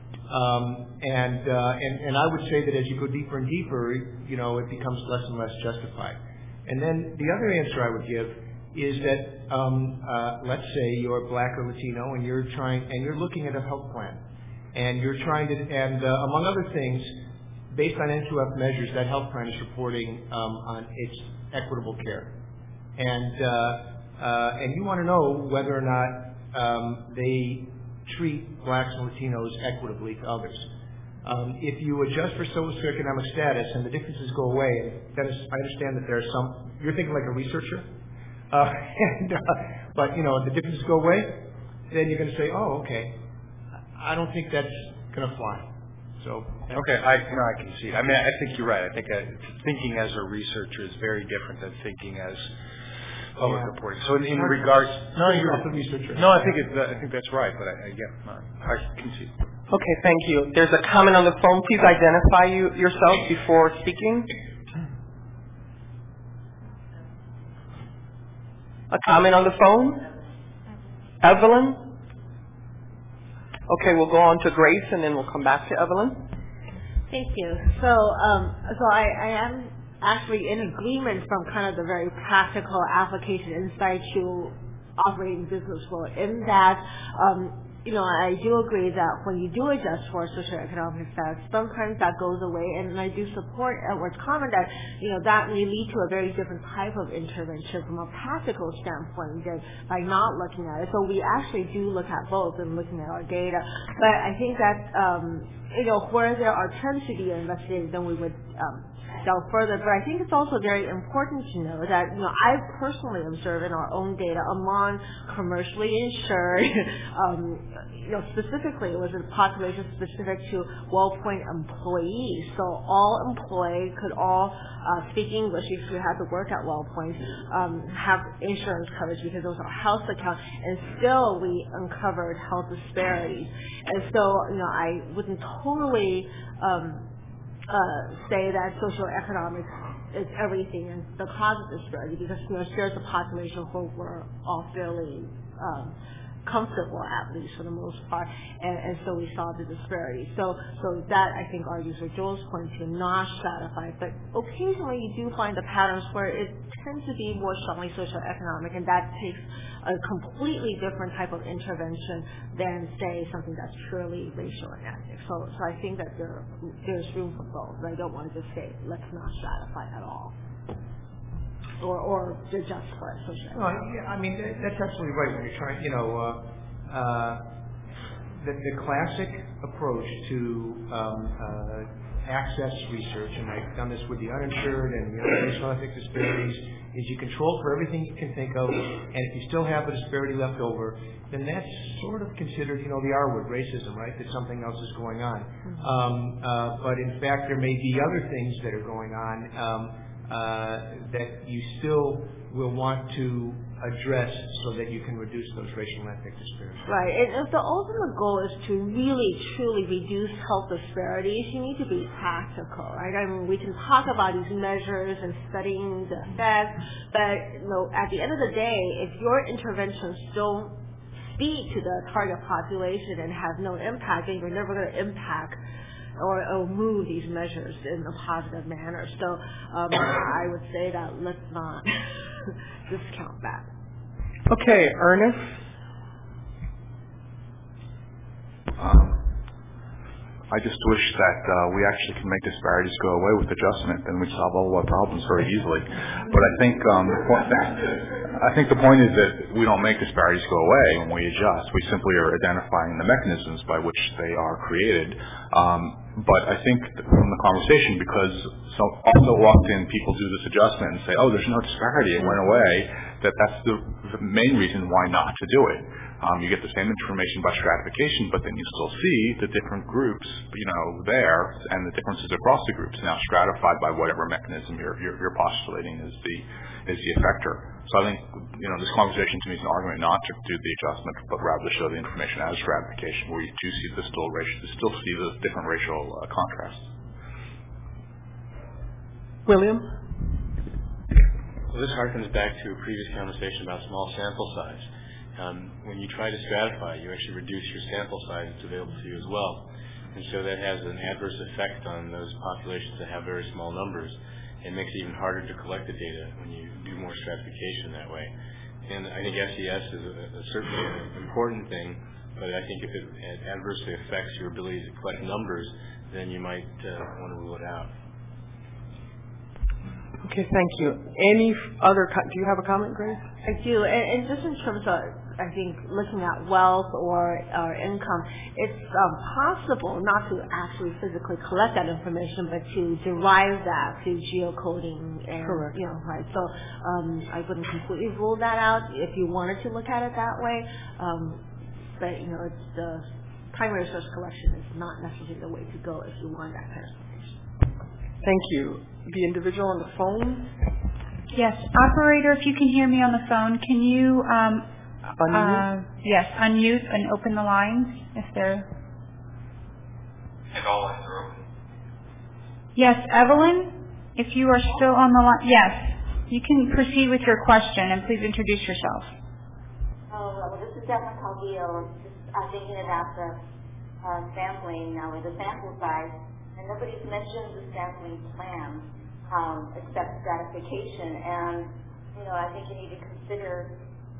Um, and, uh, and and I would say that as you go deeper and deeper, you know, it becomes less and less justified. And then the other answer I would give is that um, uh, let's say you're black or Latino, and you're trying and you're looking at a health plan, and you're trying to, and uh, among other things, based on N two F measures, that health plan is reporting um, on its equitable care, and uh, uh, and you want to know whether or not um, they treat blacks and Latinos equitably to others. Um, if you adjust for socioeconomic status and the differences go away, and Dennis, I understand that there are some. You're thinking like a researcher. Uh, and, uh, but, you know, the differences go away, then you're going to say, oh, okay, I don't think that's going to fly. So okay, I, you know, I can see it. I mean, I think you're right. I think uh, thinking as a researcher is very different than thinking as public yeah. reporting. So in, in regards, no, you're not a researcher. No, I think it, I think that's right. But I, I yeah, I can see. Okay, thank you. There's a comment on the phone. Please identify you yourself before speaking. A comment on the phone? Evelyn? Okay, we'll go on to Grace, and then we'll come back to Evelyn. Thank you. So, um, so I, I am actually in agreement from kind of the very practical application insights you operating business flow, in that um, you know, I do agree that when you do adjust for socioeconomic effects, sometimes that goes away, and I do support Edward's comment that, you know, that may lead to a very different type of intervention from a practical standpoint than by not looking at it. So we actually do look at both and looking at our data. But I think that, um, you know, where there are trends to be investigated, then we would um, delve further. But I think it's also very important to know that, you know, I personally observe in our own data among commercially insured, um, you know, specifically it was a population specific to WellPoint employees. So all employees could all uh, speak English if you had to work at WellPoint, um, have insurance coverage because those are health accounts, and still we uncovered health disparities. And so, you know, I wouldn't totally um, Uh, say that socioeconomic is everything and the cause of disparity, because, you know, there's a population where we're all fairly um, comfortable, at least for the most part, and, and so we saw the disparity. So, so that I think argues for Joel's point to not stratify, but occasionally you do find the patterns where it tends to be more strongly socioeconomic, and that takes a completely different type of intervention than, say, something that's purely racial and ethnic. So, so I think that there there's room for both. I don't want to just say let's not stratify at all, or or adjust for it. Well, yeah, I mean that, that's absolutely right. When you're trying, you know, uh, uh, the, the classic approach to um, uh, access research, and I've done this with the uninsured and the racial ethnic disparities, is you control for everything you can think of, and if you still have a disparity left over, then that's sort of considered, you know, the R word, racism, right? That something else is going on. Mm-hmm. Um, uh, but in fact, there may be other things that are going on um, uh, that you still will want to address so that you can reduce those racial and ethnic disparities. Right. And if the ultimate goal is to really, truly reduce health disparities, you need to be practical, right? I mean, we can talk about these measures and studying the effects, but, you know, at the end of the day, if your interventions don't speak to the target population and have no impact, then you're never going to impact or, or move these measures in a positive manner. So um, I would say that let's not discount that. Okay, Ernest? Um, I just wish that uh, we actually can make disparities go away with adjustment, then we'd solve all our problems very easily. But I think um, the point, I think the point is that we don't make disparities go away when we adjust. We simply are identifying the mechanisms by which they are created. Um, but I think from the conversation, because so also often people do this adjustment and say, oh, there's no disparity, it went away, that that's the, the main reason why not to do it. Um, you get the same information by stratification, but then you still see the different groups, you know, there, and the differences across the groups now stratified by whatever mechanism you're, you're, you're postulating is the is the effector. So I think, you know, this conversation to me is an argument not to do the adjustment, but rather to show the information as stratification, where you do see the still racial, still see the different racial uh, contrasts. William? Well, this harkens back to a previous conversation about small sample size. Um, when you try to stratify, you actually reduce your sample size that's available to you as well. And so that has an adverse effect on those populations that have very small numbers. It makes it even harder to collect the data when you do more stratification that way. And I think S E S is a, a certainly an important thing, but I think if it adversely affects your ability to collect numbers, then you might uh, want to rule it out. Okay, thank you. Any other, co- do you have a comment, Grace? I do, and, and just in terms of, I think, looking at wealth or, or income, it's um, possible not to actually physically collect that information, but to derive that through geocoding and, Correct. you know, right. So um, I wouldn't completely rule that out if you wanted to look at it that way, um, but, you know, it's the primary source collection is not necessarily the way to go if you want that kind of information. Thank you. The individual on the phone? Yes. Operator, if you can hear me on the phone, can you um, unmute? Uh, yes, unmute and open the lines if they're... And all lines are open. Yes, Evelyn, if you are still on the line. Yes, you can proceed with your question, and please introduce yourself. Oh, well, this is Evelyn Calvillo. Just uh, thinking about the uh, sampling now with the sample size. And nobody's mentioned the sampling plan, um, except stratification. And, you know, I think you need to consider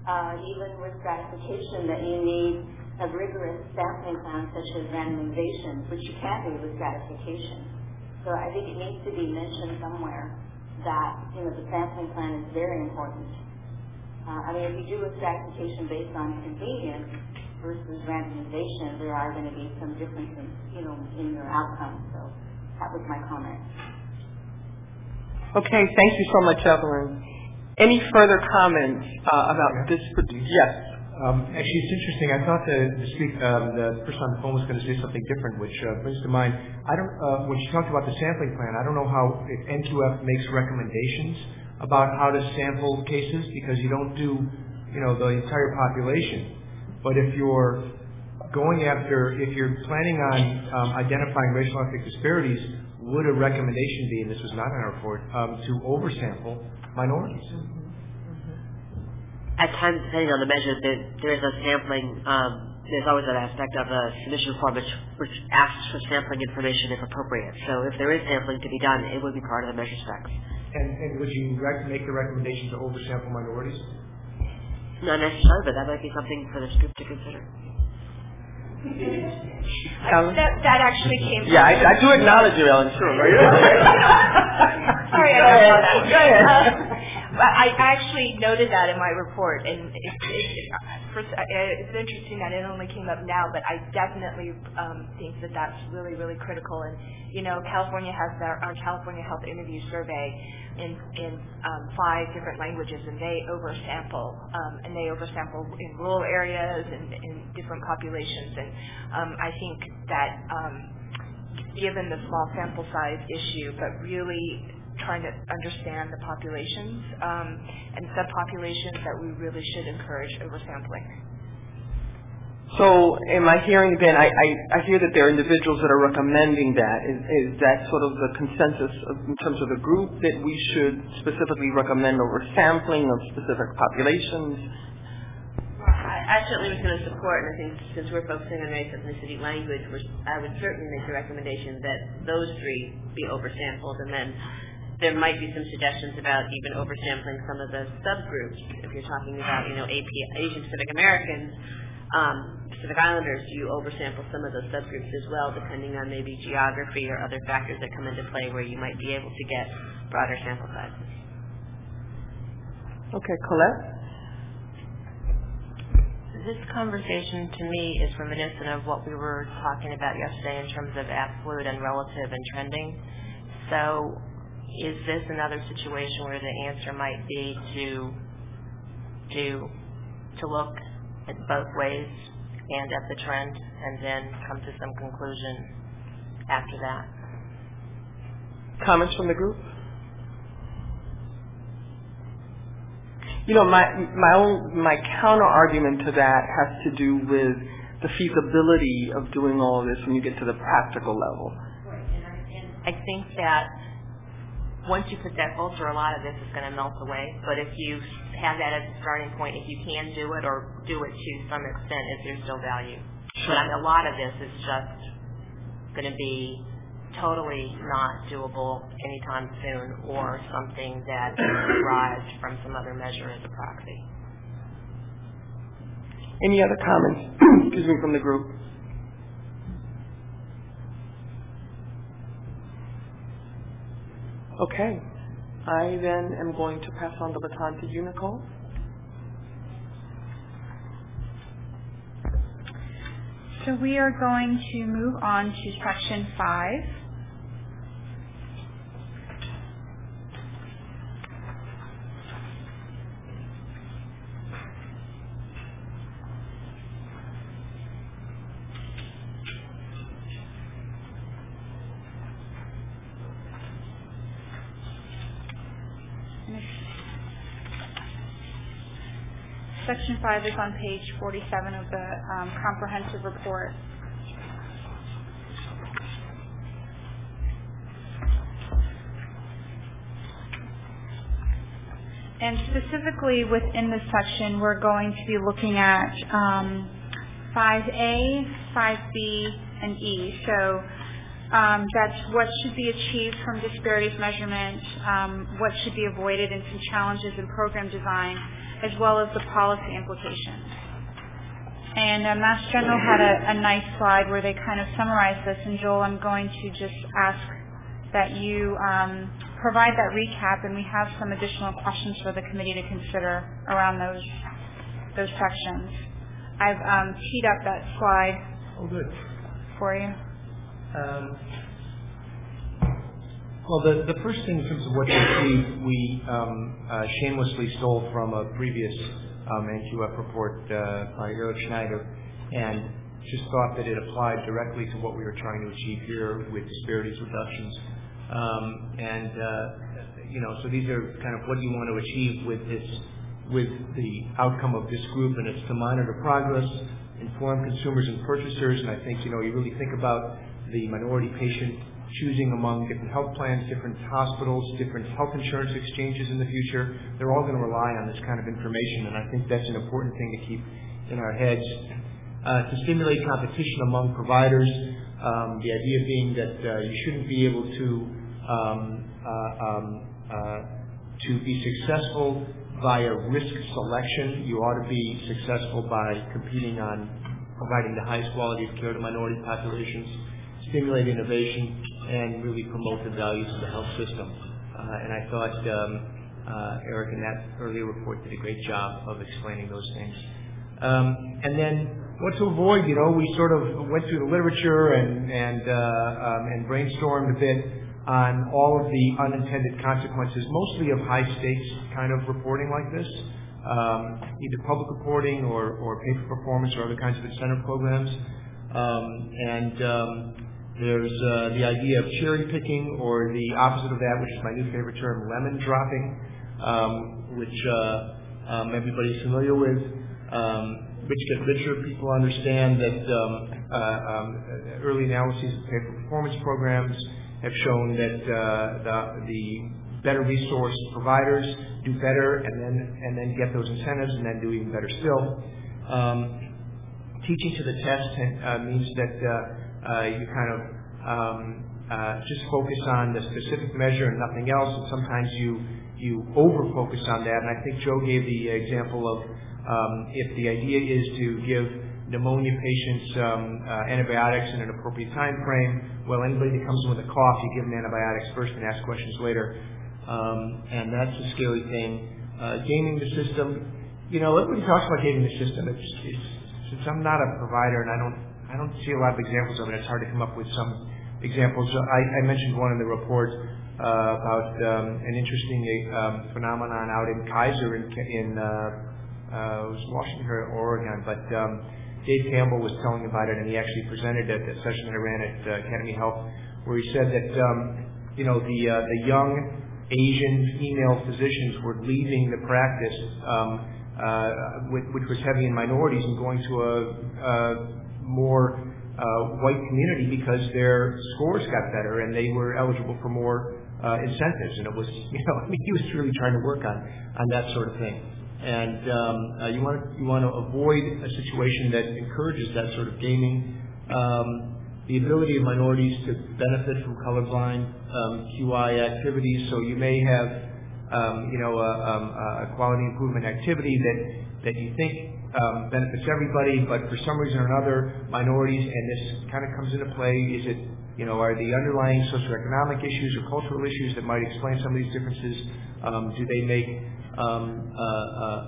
uh, even with stratification, that you need a rigorous sampling plan such as randomization, which you can't do with stratification. So I think it needs to be mentioned somewhere that, you know, the sampling plan is very important. Uh, I mean, if you do a stratification based on convenience versus randomization, there are going to be some differences, you know, in your outcomes. So that was my comment. Okay, thank you so much, Evelyn. Any further comments uh, about this? Yes. Um, actually, it's interesting. I thought the, the, speak, um, the person on the phone was going to say something different, which uh, brings to mind. I don't. Uh, when she talked about the sampling plan, I don't know how if N Q F makes recommendations about how to sample cases, because you don't do, you know, the entire population. But if you're going after, if you're planning on um, identifying racial and ethnic disparities, would a recommendation be, and this was not in our report, um, to oversample minorities? At times, depending on the measure, there, there is a sampling. Um, there's always an aspect of a submission form which, which asks for sampling information if appropriate. So if there is sampling to be done, it would be part of the measure specs. And, and would you rec- make the recommendation to oversample minorities? Not necessarily, but that might be something for this group to consider. Uh, that, that actually came Yeah, I, I do acknowledge you, Ellen, sure. Sorry, I don't know that. Go ahead. Uh, I actually noted that in my report, and it, it, it, first, uh, it's interesting that it only came up now, but I definitely um, think that that's really, really critical. And, you know, California has their, our California Health Interview Survey in, in um, five different languages, and they oversample, um, and they oversample in rural areas and in different populations. And um, I think that um, given the small sample size issue, but really trying to understand the populations um, and subpopulations, that we really should encourage oversampling. So am I hearing then, I, I, I hear that there are individuals that are recommending that. Is, is that sort of the consensus of, in terms of the group, that we should specifically recommend oversampling of specific populations? I, I certainly was going to support, and I think since we're focusing on race, ethnicity, language, we're, I would certainly make the recommendation that those three be oversampled, and then there might be some suggestions about even oversampling some of the subgroups. If you're talking about, you know, A P, Asian Pacific Americans, um, Pacific Islanders, you oversample some of those subgroups as well, depending on maybe geography or other factors that come into play where you might be able to get broader sample sizes. Okay, Colette? This conversation to me is reminiscent of what we were talking about yesterday in terms of absolute and relative and trending. So is this another situation where the answer might be to to to look at both ways and at the trend and then come to some conclusion after that? Comments from the group? You know, my my own my counter argument to that has to do with the feasibility of doing all of this when you get to the practical level. Right, and I, and I think that once you put that filter, a lot of this is going to melt away. But if you have that as a starting point, if you can do it or do it to some extent, is there still value? Sure. But I mean, a lot of this is just going to be totally not doable anytime soon, or something that is derived from some other measure as a proxy. Any other comments, excuse me, from the group? Okay. I then am going to pass on the baton to you, Nicole. So we are going to move on to section five. Section five is on page forty-seven of the um, comprehensive report. And specifically within this section, we're going to be looking at um, five A, five B, and E. So Um, that's what should be achieved from disparities measurement, um, what should be avoided, and some challenges in program design, as well as the policy implications. And uh, Mass General had a, a nice slide where they kind of summarized this. And Joel, I'm going to just ask that you um, provide that recap, and we have some additional questions for the committee to consider around those those sections. I've um, teed up that slide oh, good. for you. Um, well, the, the first thing in terms of what we achieved, we um, uh, shamelessly stole from a previous um, N Q F report uh, by Eric Schneider, and just thought that it applied directly to what we were trying to achieve here with disparities reductions. Um, and, uh, you know, so these are kind of what do you want to achieve with this, with the outcome of this group, and it's to monitor progress, inform consumers and purchasers, and I think, you know, you really think about the minority patient choosing among different health plans, different hospitals, different health insurance exchanges in the future. They're all going to rely on this kind of information, and I think that's an important thing to keep in our heads. Uh, to stimulate competition among providers, um, the idea being that uh, you shouldn't be able to um, uh, um, uh, to be successful via risk selection. You ought to be successful by competing on providing the highest quality of care to minority populations, stimulate innovation, and really promote the values of the health system. Uh, and I thought um, uh, Eric in that earlier report did a great job of explaining those things. Um, and then what to avoid, you know, we sort of went through the literature and, and, uh, um, and brainstormed a bit on all of the unintended consequences, mostly of high-stakes kind of reporting like this, um, either public reporting or, or pay for performance or other kinds of incentive programs. Um, and um, there's uh, the idea of cherry picking, or the opposite of that, which is my new favorite term, lemon dropping, um, which uh, um, everybody's familiar with. Um, rich get richer. People understand that um, uh, um, early analyses of pay for performance programs have shown that uh, the, the better resource providers do better, and then and then get those incentives, and then do even better still. Um, teaching to the test uh, means that uh, uh, you kind of um, uh, just focus on the specific measure and nothing else, and sometimes you you over focus on that. And I think Joe gave the example of um, if the idea is to give pneumonia patients um, uh, antibiotics in an appropriate time frame. Well, anybody that comes in with a cough, you give them antibiotics first and ask questions later. Um, and that's a scary thing. Uh, gaming the system, you know, everybody talks about gaming the system. It's, it's, since I'm not a provider and I don't, I don't see a lot of examples of it, it's hard to come up with some examples. I, I mentioned one in the report uh, about um, an interesting um, phenomenon out in Kaiser in, in uh, uh, it was Washington or Oregon, but um, Dave Campbell was telling about it, and he actually presented at a session that I ran at uh, Academy Health, where he said that um, you know the uh, the young Asian female physicians were leaving the practice, um, uh, which, which was heavy in minorities, and going to a, a more uh, white community because their scores got better and they were eligible for more uh, incentives. And it was, you know, I mean, he was really trying to work on on that sort of thing. And um, uh, you want to you want to avoid a situation that encourages that sort of gaming. Um, the ability of minorities to benefit from colorblind um, Q I activities. So you may have um, you know a, um, a quality improvement activity that that you think um, benefits everybody, but for some reason or another, minorities, and this kind of comes into play. Is it you know are the underlying socioeconomic issues or cultural issues that might explain some of these differences? Um, do they make Um, uh, uh,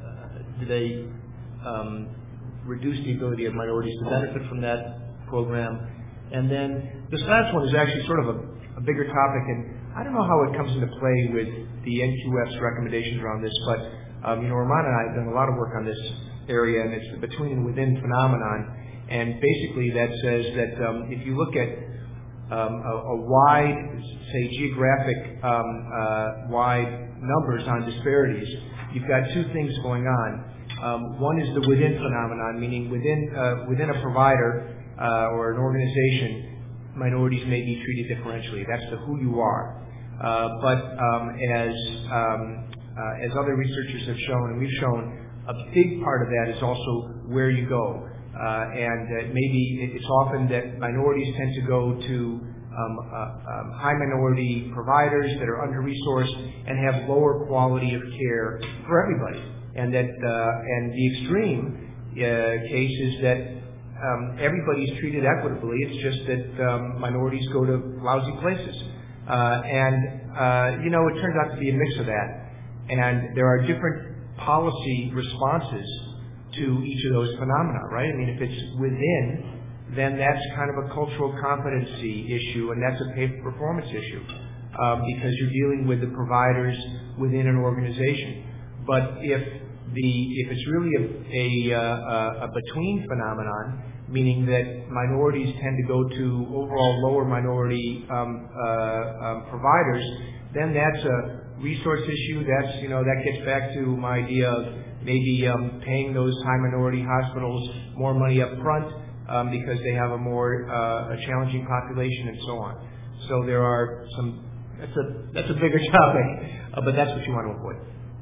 do they um, reduce the ability of minorities to benefit from that program? And then this last one is actually sort of a, a bigger topic, and I don't know how it comes into play with the N Q F's recommendations around this, but um, you know, Ramana and I have done a lot of work on this area, and it's the between and within phenomenon. And basically that says that um, if you look at um, a, a wide, say, geographic um, uh, wide numbers on disparities, you've got two things going on. Um, one is the within phenomenon, meaning within uh, within a provider uh, or an organization, minorities may be treated differentially. That's the who you are. Uh, but um, as um, uh, as other researchers have shown, and we've shown, a big part of that is also where you go. Uh, and uh, maybe it's often that minorities tend to go to um, uh, um, high minority providers that are under-resourced and have lower quality of care for everybody. And that uh, and the extreme uh, case is that um, everybody's treated equitably. It's just that um, minorities go to lousy places. Uh, and, uh, you know, it turns out to be a mix of that. And there are different policy responses to each of those phenomena, right? I mean, if it's within, then that's kind of a cultural competency issue, and that's a pay-for-performance issue, um, because you're dealing with the providers within an organization. But if the if it's really a, a, a, a between phenomenon, meaning that minorities tend to go to overall lower minority um, uh, um, providers, then that's a resource issue. That's, you know, that gets back to my idea of maybe um, paying those high minority hospitals more money up front um, because they have a more uh, a challenging population and so on. So there are some. That's a that's a bigger topic, uh, but that's what you want to avoid.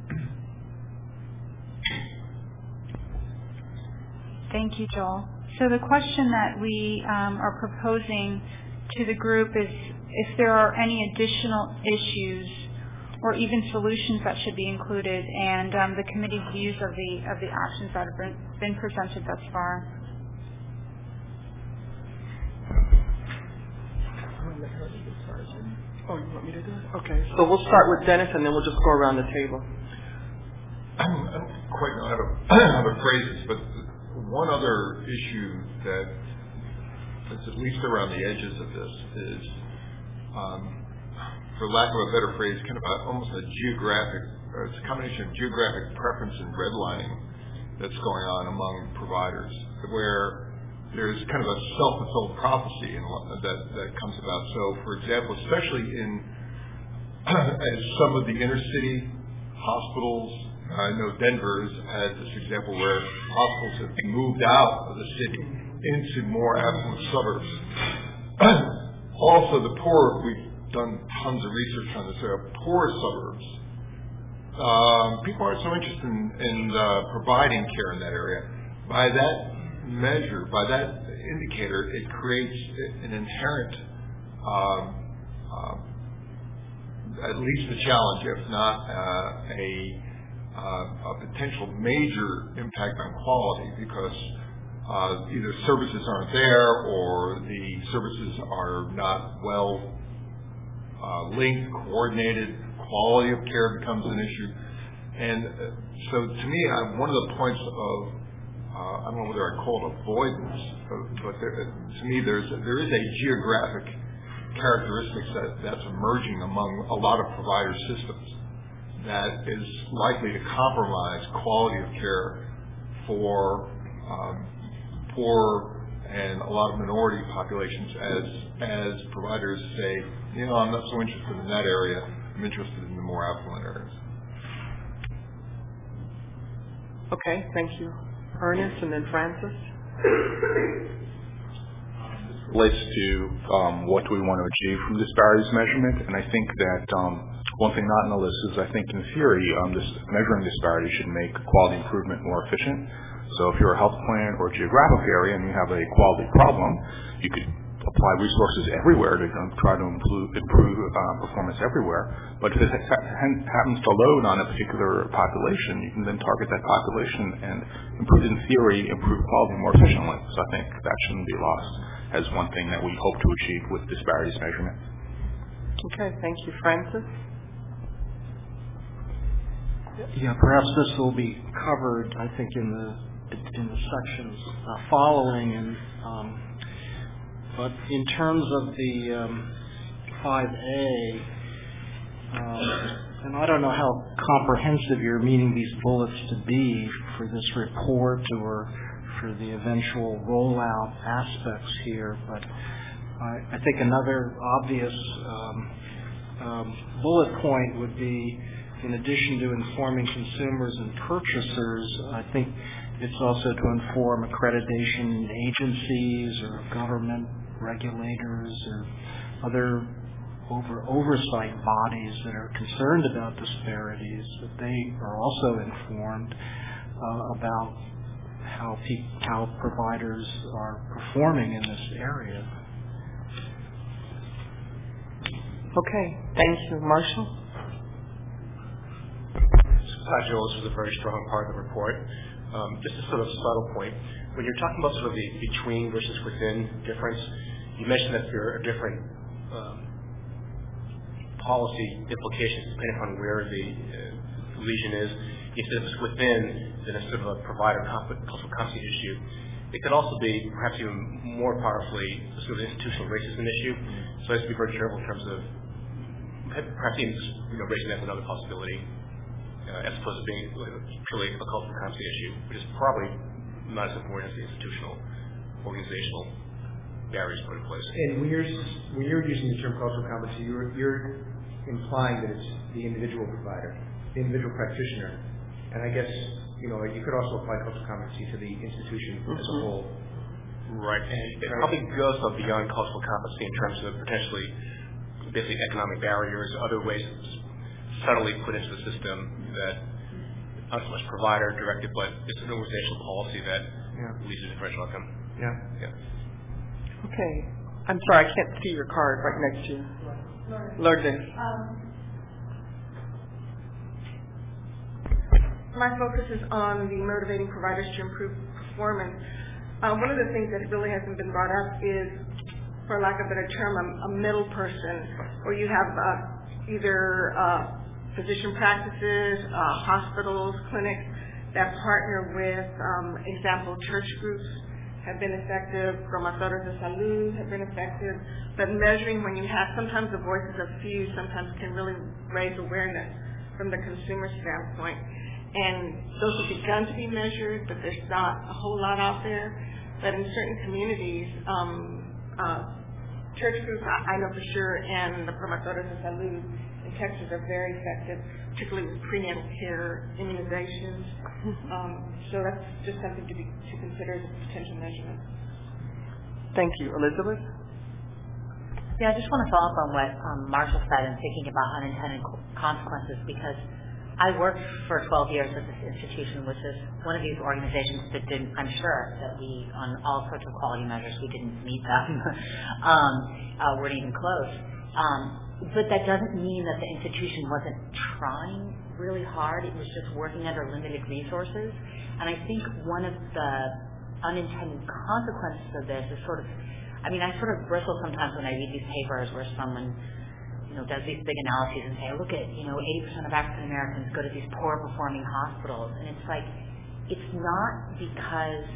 Thank you, Joel. So the question that we um, are proposing to the group is if there are any additional issues or even solutions that should be included, and um, the committee's views of the of the options that have been, been presented thus far. Oh, you want me to do it? Okay. So we'll start with Dennis, and then we'll just go around the table. I don't quite know how to, how to phrase this, but one other issue that is at least around the edges of this is, um, for lack of a better phrase, kind of a, almost a geographic, or it's a combination of geographic preference and redlining that's going on among providers, where there's kind of a self-fulfilled prophecy in, that, that comes about. So, for example, especially in as some of the inner city hospitals, I know Denver has had this example where hospitals have moved out of the city into more affluent suburbs. Also, the poor, we've done tons of research on this, there are poor suburbs. Um, people aren't so interested in, in uh, providing care in that area. By that measure, by that indicator, it creates an inherent, um, uh, at least a challenge, if not uh, a, uh, a potential major impact on quality, because uh, either services aren't there or the services are not well uh, linked, coordinated. Quality of care becomes an issue. And uh, so to me, I, one of the points of Uh, I don't know whether I call it avoidance, but there, to me there's there is a geographic characteristic that, that's emerging among a lot of provider systems that is likely to compromise quality of care for um, poor and a lot of minority populations as as providers say, you know, I'm not so interested in that area, I'm interested in the more affluent areas. Okay, thank you. Ernest, and then Francis. Relates to um, what do we want to achieve from disparities measurement, and I think that um, one thing not in the list is I think in theory um, this measuring disparities should make quality improvement more efficient. So if you're a health plan or a geographic area and you have a quality problem, you could apply resources everywhere to um, try to improve, improve uh, performance everywhere. But if it ha- happens to load on a particular population, you can then target that population and improve, in theory, improve quality more efficiently. So I think that shouldn't be lost as one thing that we hope to achieve with disparities measurement. Okay, thank you. Francis? Yeah, perhaps this will be covered, I think, in the in the sections uh, following, and um, but in terms of the um, five A, um, and I don't know how comprehensive you're meaning these bullets to be for this report or for the eventual rollout aspects here, but I, I think another obvious um, um, bullet point would be, in addition to informing consumers and purchasers, I think it's also to inform accreditation agencies or government regulators or other over oversight bodies that are concerned about disparities, that they are also informed uh, about how pe- how providers are performing in this area. Okay, thank you. Marshall? Uh, Joel, this was a very strong part of the report. Um, just a sort of subtle point. When you're talking about sort of the between versus within difference, you mentioned that there are different um, policy implications depending on where the uh, lesion is. If it's within, then it's sort of a provider cultural competency issue. It could also be perhaps even more powerfully a sort of institutional racism issue. So I have to be very careful in terms of perhaps even you know, raising that as another possibility. Uh, as opposed to being purely a cultural competency issue, which is probably not as important as the institutional, organizational barriers put in place. And when you're when you're using the term cultural competency, you're you're implying that it's the individual provider, the individual practitioner, and I guess you know you could also apply cultural competency to the institution mm-hmm. as a whole. Right. And it probably goes beyond cultural competency in terms of potentially basically economic barriers, other ways subtly put into the system that not so much provider directed, but it's an organizational policy that yeah. leads to differential outcome. Yeah. Yeah. Okay. I'm sorry, I can't see your card right next to you. Lord Davis. Um, my focus is on the motivating providers to improve performance. Uh, one of the things that really hasn't been brought up is, for lack of a better term, a, a middle person, where you have uh, either uh, physician practices, uh, hospitals, clinics that partner with, um, example, church groups have been effective, promotores de salud have been effective, but measuring when you have, sometimes the voices of few sometimes can really raise awareness from the consumer standpoint. And those have begun to be measured, but there's not a whole lot out there. But in certain communities, um, uh, church groups, I, I know for sure, and the promotores de salud in Texas are very effective, particularly with prenatal care, immunizations. Um, so that's just something to be to consider as a potential measurement. Thank you. Elizabeth? Yeah, I just want to follow up on what um, Marshall said in thinking about unintended consequences, because I worked for twelve years at this institution, which is one of these organizations that didn't, I'm sure that we, on all sorts of quality measures, we didn't meet them. um, uh, weren't even close. Um, But that doesn't mean that the institution wasn't trying really hard. It was just working under limited resources. And I think one of the unintended consequences of this is sort of, I mean, I sort of bristle sometimes when I read these papers where someone, you know, does these big analyses and say, look at, you know, eighty percent of African Americans go to these poor performing hospitals. And it's like, it's not because,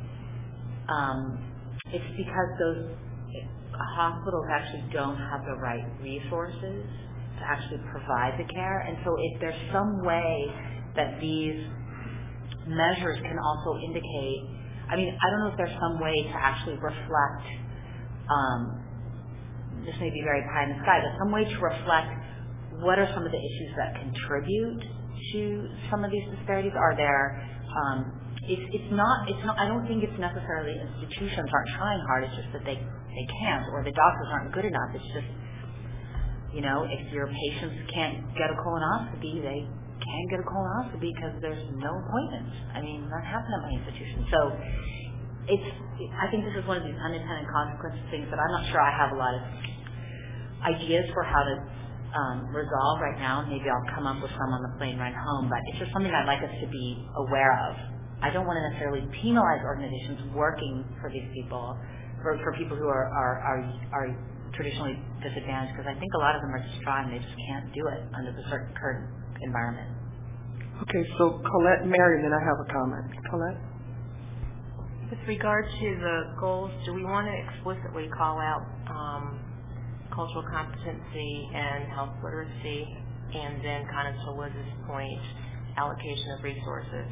um, it's because those hospitals actually don't have the right resources to actually provide the care. And so if there's some way that these measures can also indicate, I mean, I don't know if there's some way to actually reflect, um, this may be very pie in the sky, but some way to reflect what are some of the issues that contribute to some of these disparities. Are there, um, it's, it's not, it's not, I don't think it's necessarily institutions aren't trying hard, it's just that they they can't, or the doctors aren't good enough. It's just, you know, if your patients can't get a colonoscopy, they can't get a colonoscopy because there's no appointments. I mean, that happens at my institution. So it's, I think this is one of these unintended consequences things that I'm not sure I have a lot of ideas for how to um, resolve right now. Maybe I'll come up with some on the plane ride home, but it's just something I'd like us to be aware of. I don't want to necessarily penalize organizations working for these people, For, for people who are, are, are, are traditionally disadvantaged, because I think a lot of them are just trying, they just can't do it under the certain current environment. Okay, so Colette, Mary, then I have a comment. Colette? With regard to the goals, do we want to explicitly call out um, cultural competency and health literacy, and then kind of to Liz's point, allocation of resources?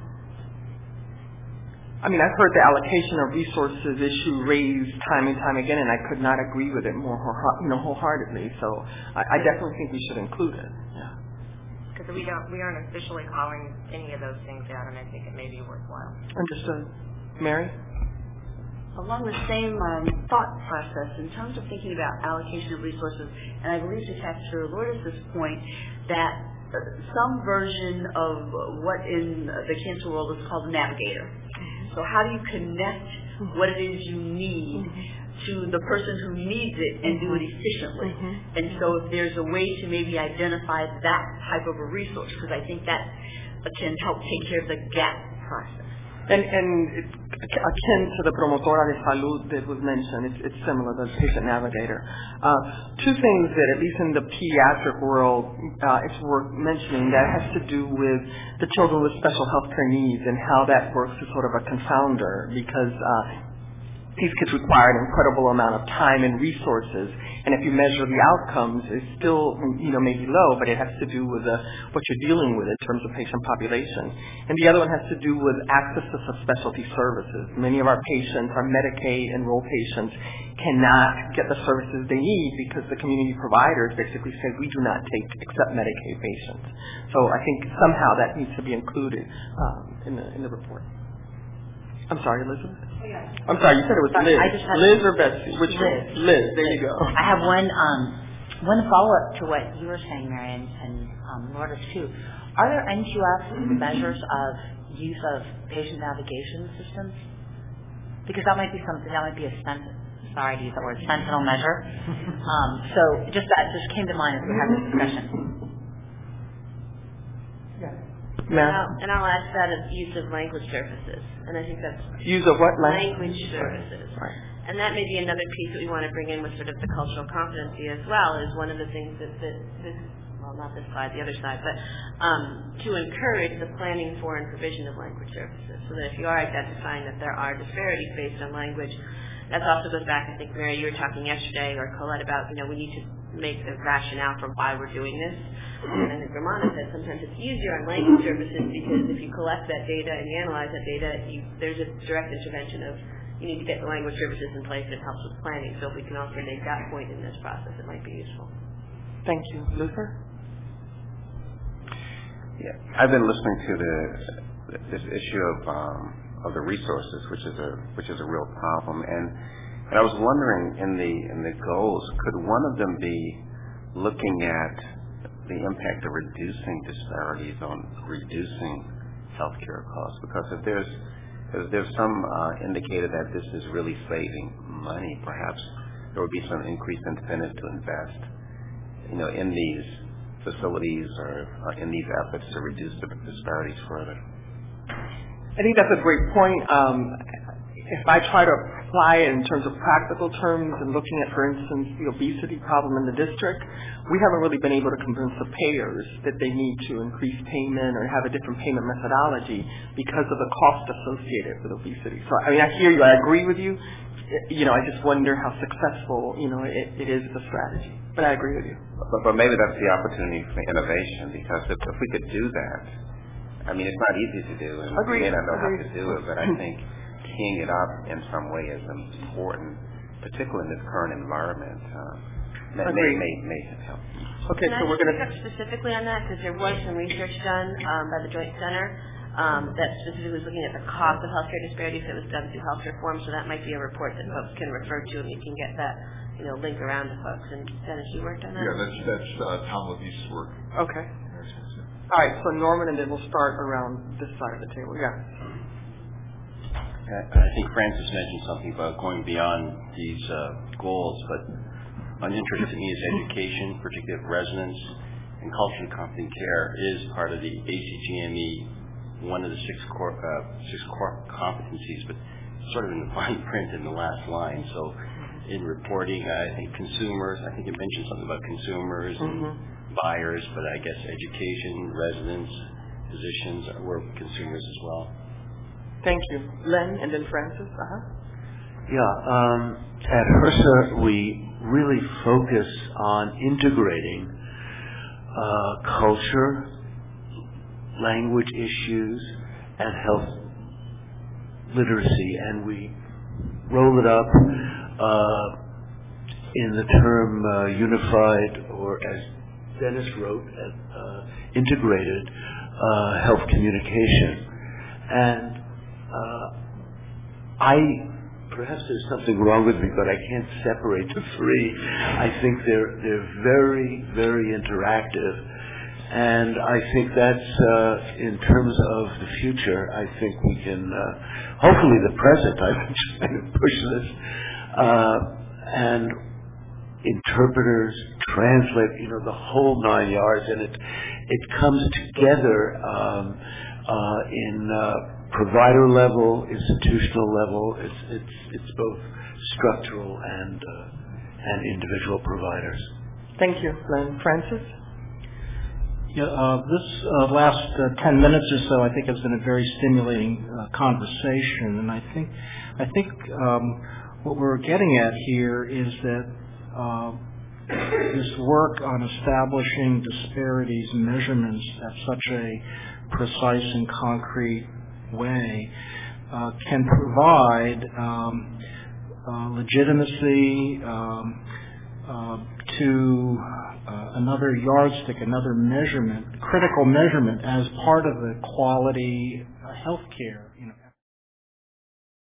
I mean, I've heard the allocation of resources issue raised time and time again, and I could not agree with it more, you know, wholeheartedly. So I, I definitely think we should include it. Yeah. Because we don't, we aren't officially calling any of those things out, and I think it may be worthwhile. Understood. Mary? Along the same um, thought process, in terms of thinking about allocation of resources, and I believe to Pastor Lourdes' point that some version of what in the cancer world is called a navigator. So how do you connect what it is you need to the person who needs it and do it efficiently. And so if there's a way to maybe identify that type of a resource, because I think that can help take care of the gap process. And, and it, akin to the promotora de salud that was mentioned, it's, it's similar, the patient navigator. Uh, two things that, at least in the pediatric world, uh, it's worth mentioning that has to do with the children with special health care needs and how that works as sort of a confounder, because uh, these kids require an incredible amount of time and resources, and if you measure the outcomes, it's still, you know, maybe low, but it has to do with uh, what you're dealing with in terms of patient population. And the other one has to do with access to subspecialty services. Many of our patients, our Medicaid enrolled patients, cannot get the services they need because the community providers basically say we do not take except Medicaid patients. So I think somehow that needs to be included um, in the in the report. I'm sorry, Elizabeth? Oh, yeah. I'm sorry, you said it was Liz. I just have Liz or Betsy? Which Liz. one? Liz, there you go. I have one um, one follow-up to what you were saying, Marion, and um, Lourdes, too. Are there N Q F measures of use of patient navigation systems? Because that might be something, that might be a sentinel, sorry to use that word, sentinel measure. um, so just that just came to mind as we had this discussion. And I'll, and I'll ask that of use of language services. And I think that's... Use of what? Language services. Right. And that may be another piece that we want to bring in with sort of the cultural competency as well, is one of the things that, that this, well, not this slide, the other side, but um, to encourage the planning for and provision of language services. So that if you are identifying that there are disparities based on language, that also goes back, I think, Mary, you were talking yesterday, or Colette, about, you know, we need to make the rationale for why we're doing this. And I think Ramona said sometimes it's easier on language services because if you collect that data and you analyze that data, you, there's a direct intervention of you need to get the language services in place that helps with planning. So if we can also make that point in this process, it might be useful. Thank you. Luther? Yeah, I've been listening to the this issue of um, of the resources, which is a which is a real problem, and and I was wondering in the in the goals, could one of them be looking at the impact of reducing disparities on reducing healthcare costs? Because if there's if there's some uh, indicator that this is really saving money, perhaps there would be some increased incentive to invest, you know, in these facilities or uh, in these efforts to reduce the disparities further. I think that's a great point. Um, if I try to apply it in terms of practical terms and looking at, for instance, the obesity problem in the district, we haven't really been able to convince the payers that they need to increase payment or have a different payment methodology because of the cost associated with obesity. So, I mean, I hear you. I agree with you. You know, I just wonder how successful, you know, it, it is as a strategy. But I agree with you. But, but maybe that's the opportunity for innovation, because if, if we could do that, I mean, it's not easy to do, and Agreed. we may not know Agreed. how to do it, but I think teeing it up in some way is important, particularly in this current environment. Uh, may, may, may, may help. Okay, Can so I we're just going to... pick up specifically on that, because there was some research done um, by the Joint Center um, that specifically was looking at the cost of healthcare disparities that was done through health reform, so that might be a report that folks can refer to, and you can get that, you know, link around to folks. And Dennis, you worked on that? Yeah, that's, that's uh, Tom Levise's work. Okay. All right, so Norman, and then we'll start around this side of the table. Yeah. I think Francis mentioned something about going beyond these uh, goals, but an interest to me is education, particularly of residents, and culturally competent care is part of the A C G M E, one of the six core, uh, six core competencies, but sort of in the fine print in the last line. So in reporting, I think consumers, I think you mentioned something about consumers and Mm-hmm. buyers, but I guess education, residents, physicians, we're consumers as well. Thank you. Len, and then Francis. Uh-huh. Yeah, um, at HRSA, we really focus on integrating uh, culture, language issues, and health literacy, and we roll it up uh, in the term uh, unified, or as Dennis wrote, uh, integrated uh, health communication. And uh, I, perhaps there's something wrong with me, but I can't separate the three. I think they're they're very, very interactive. And I think that's, uh, in terms of the future, I think we can, uh, hopefully the present, I'm just going to push this, uh, and interpreters, translate, you know, the whole nine yards, and it it comes together um, uh, in uh, provider level, institutional level. It's it's it's both structural and uh, and individual providers. Thank you, Lynn. Francis? Yeah, uh, this uh, last uh, ten minutes or so, I think, has been a very stimulating uh, conversation, and I think I think um, what we're getting at here is that uh, this work on establishing disparities measurements at such a precise and concrete way uh, can provide um, uh, legitimacy um, uh, to uh, another yardstick, another measurement, critical measurement as part of the quality uh, health care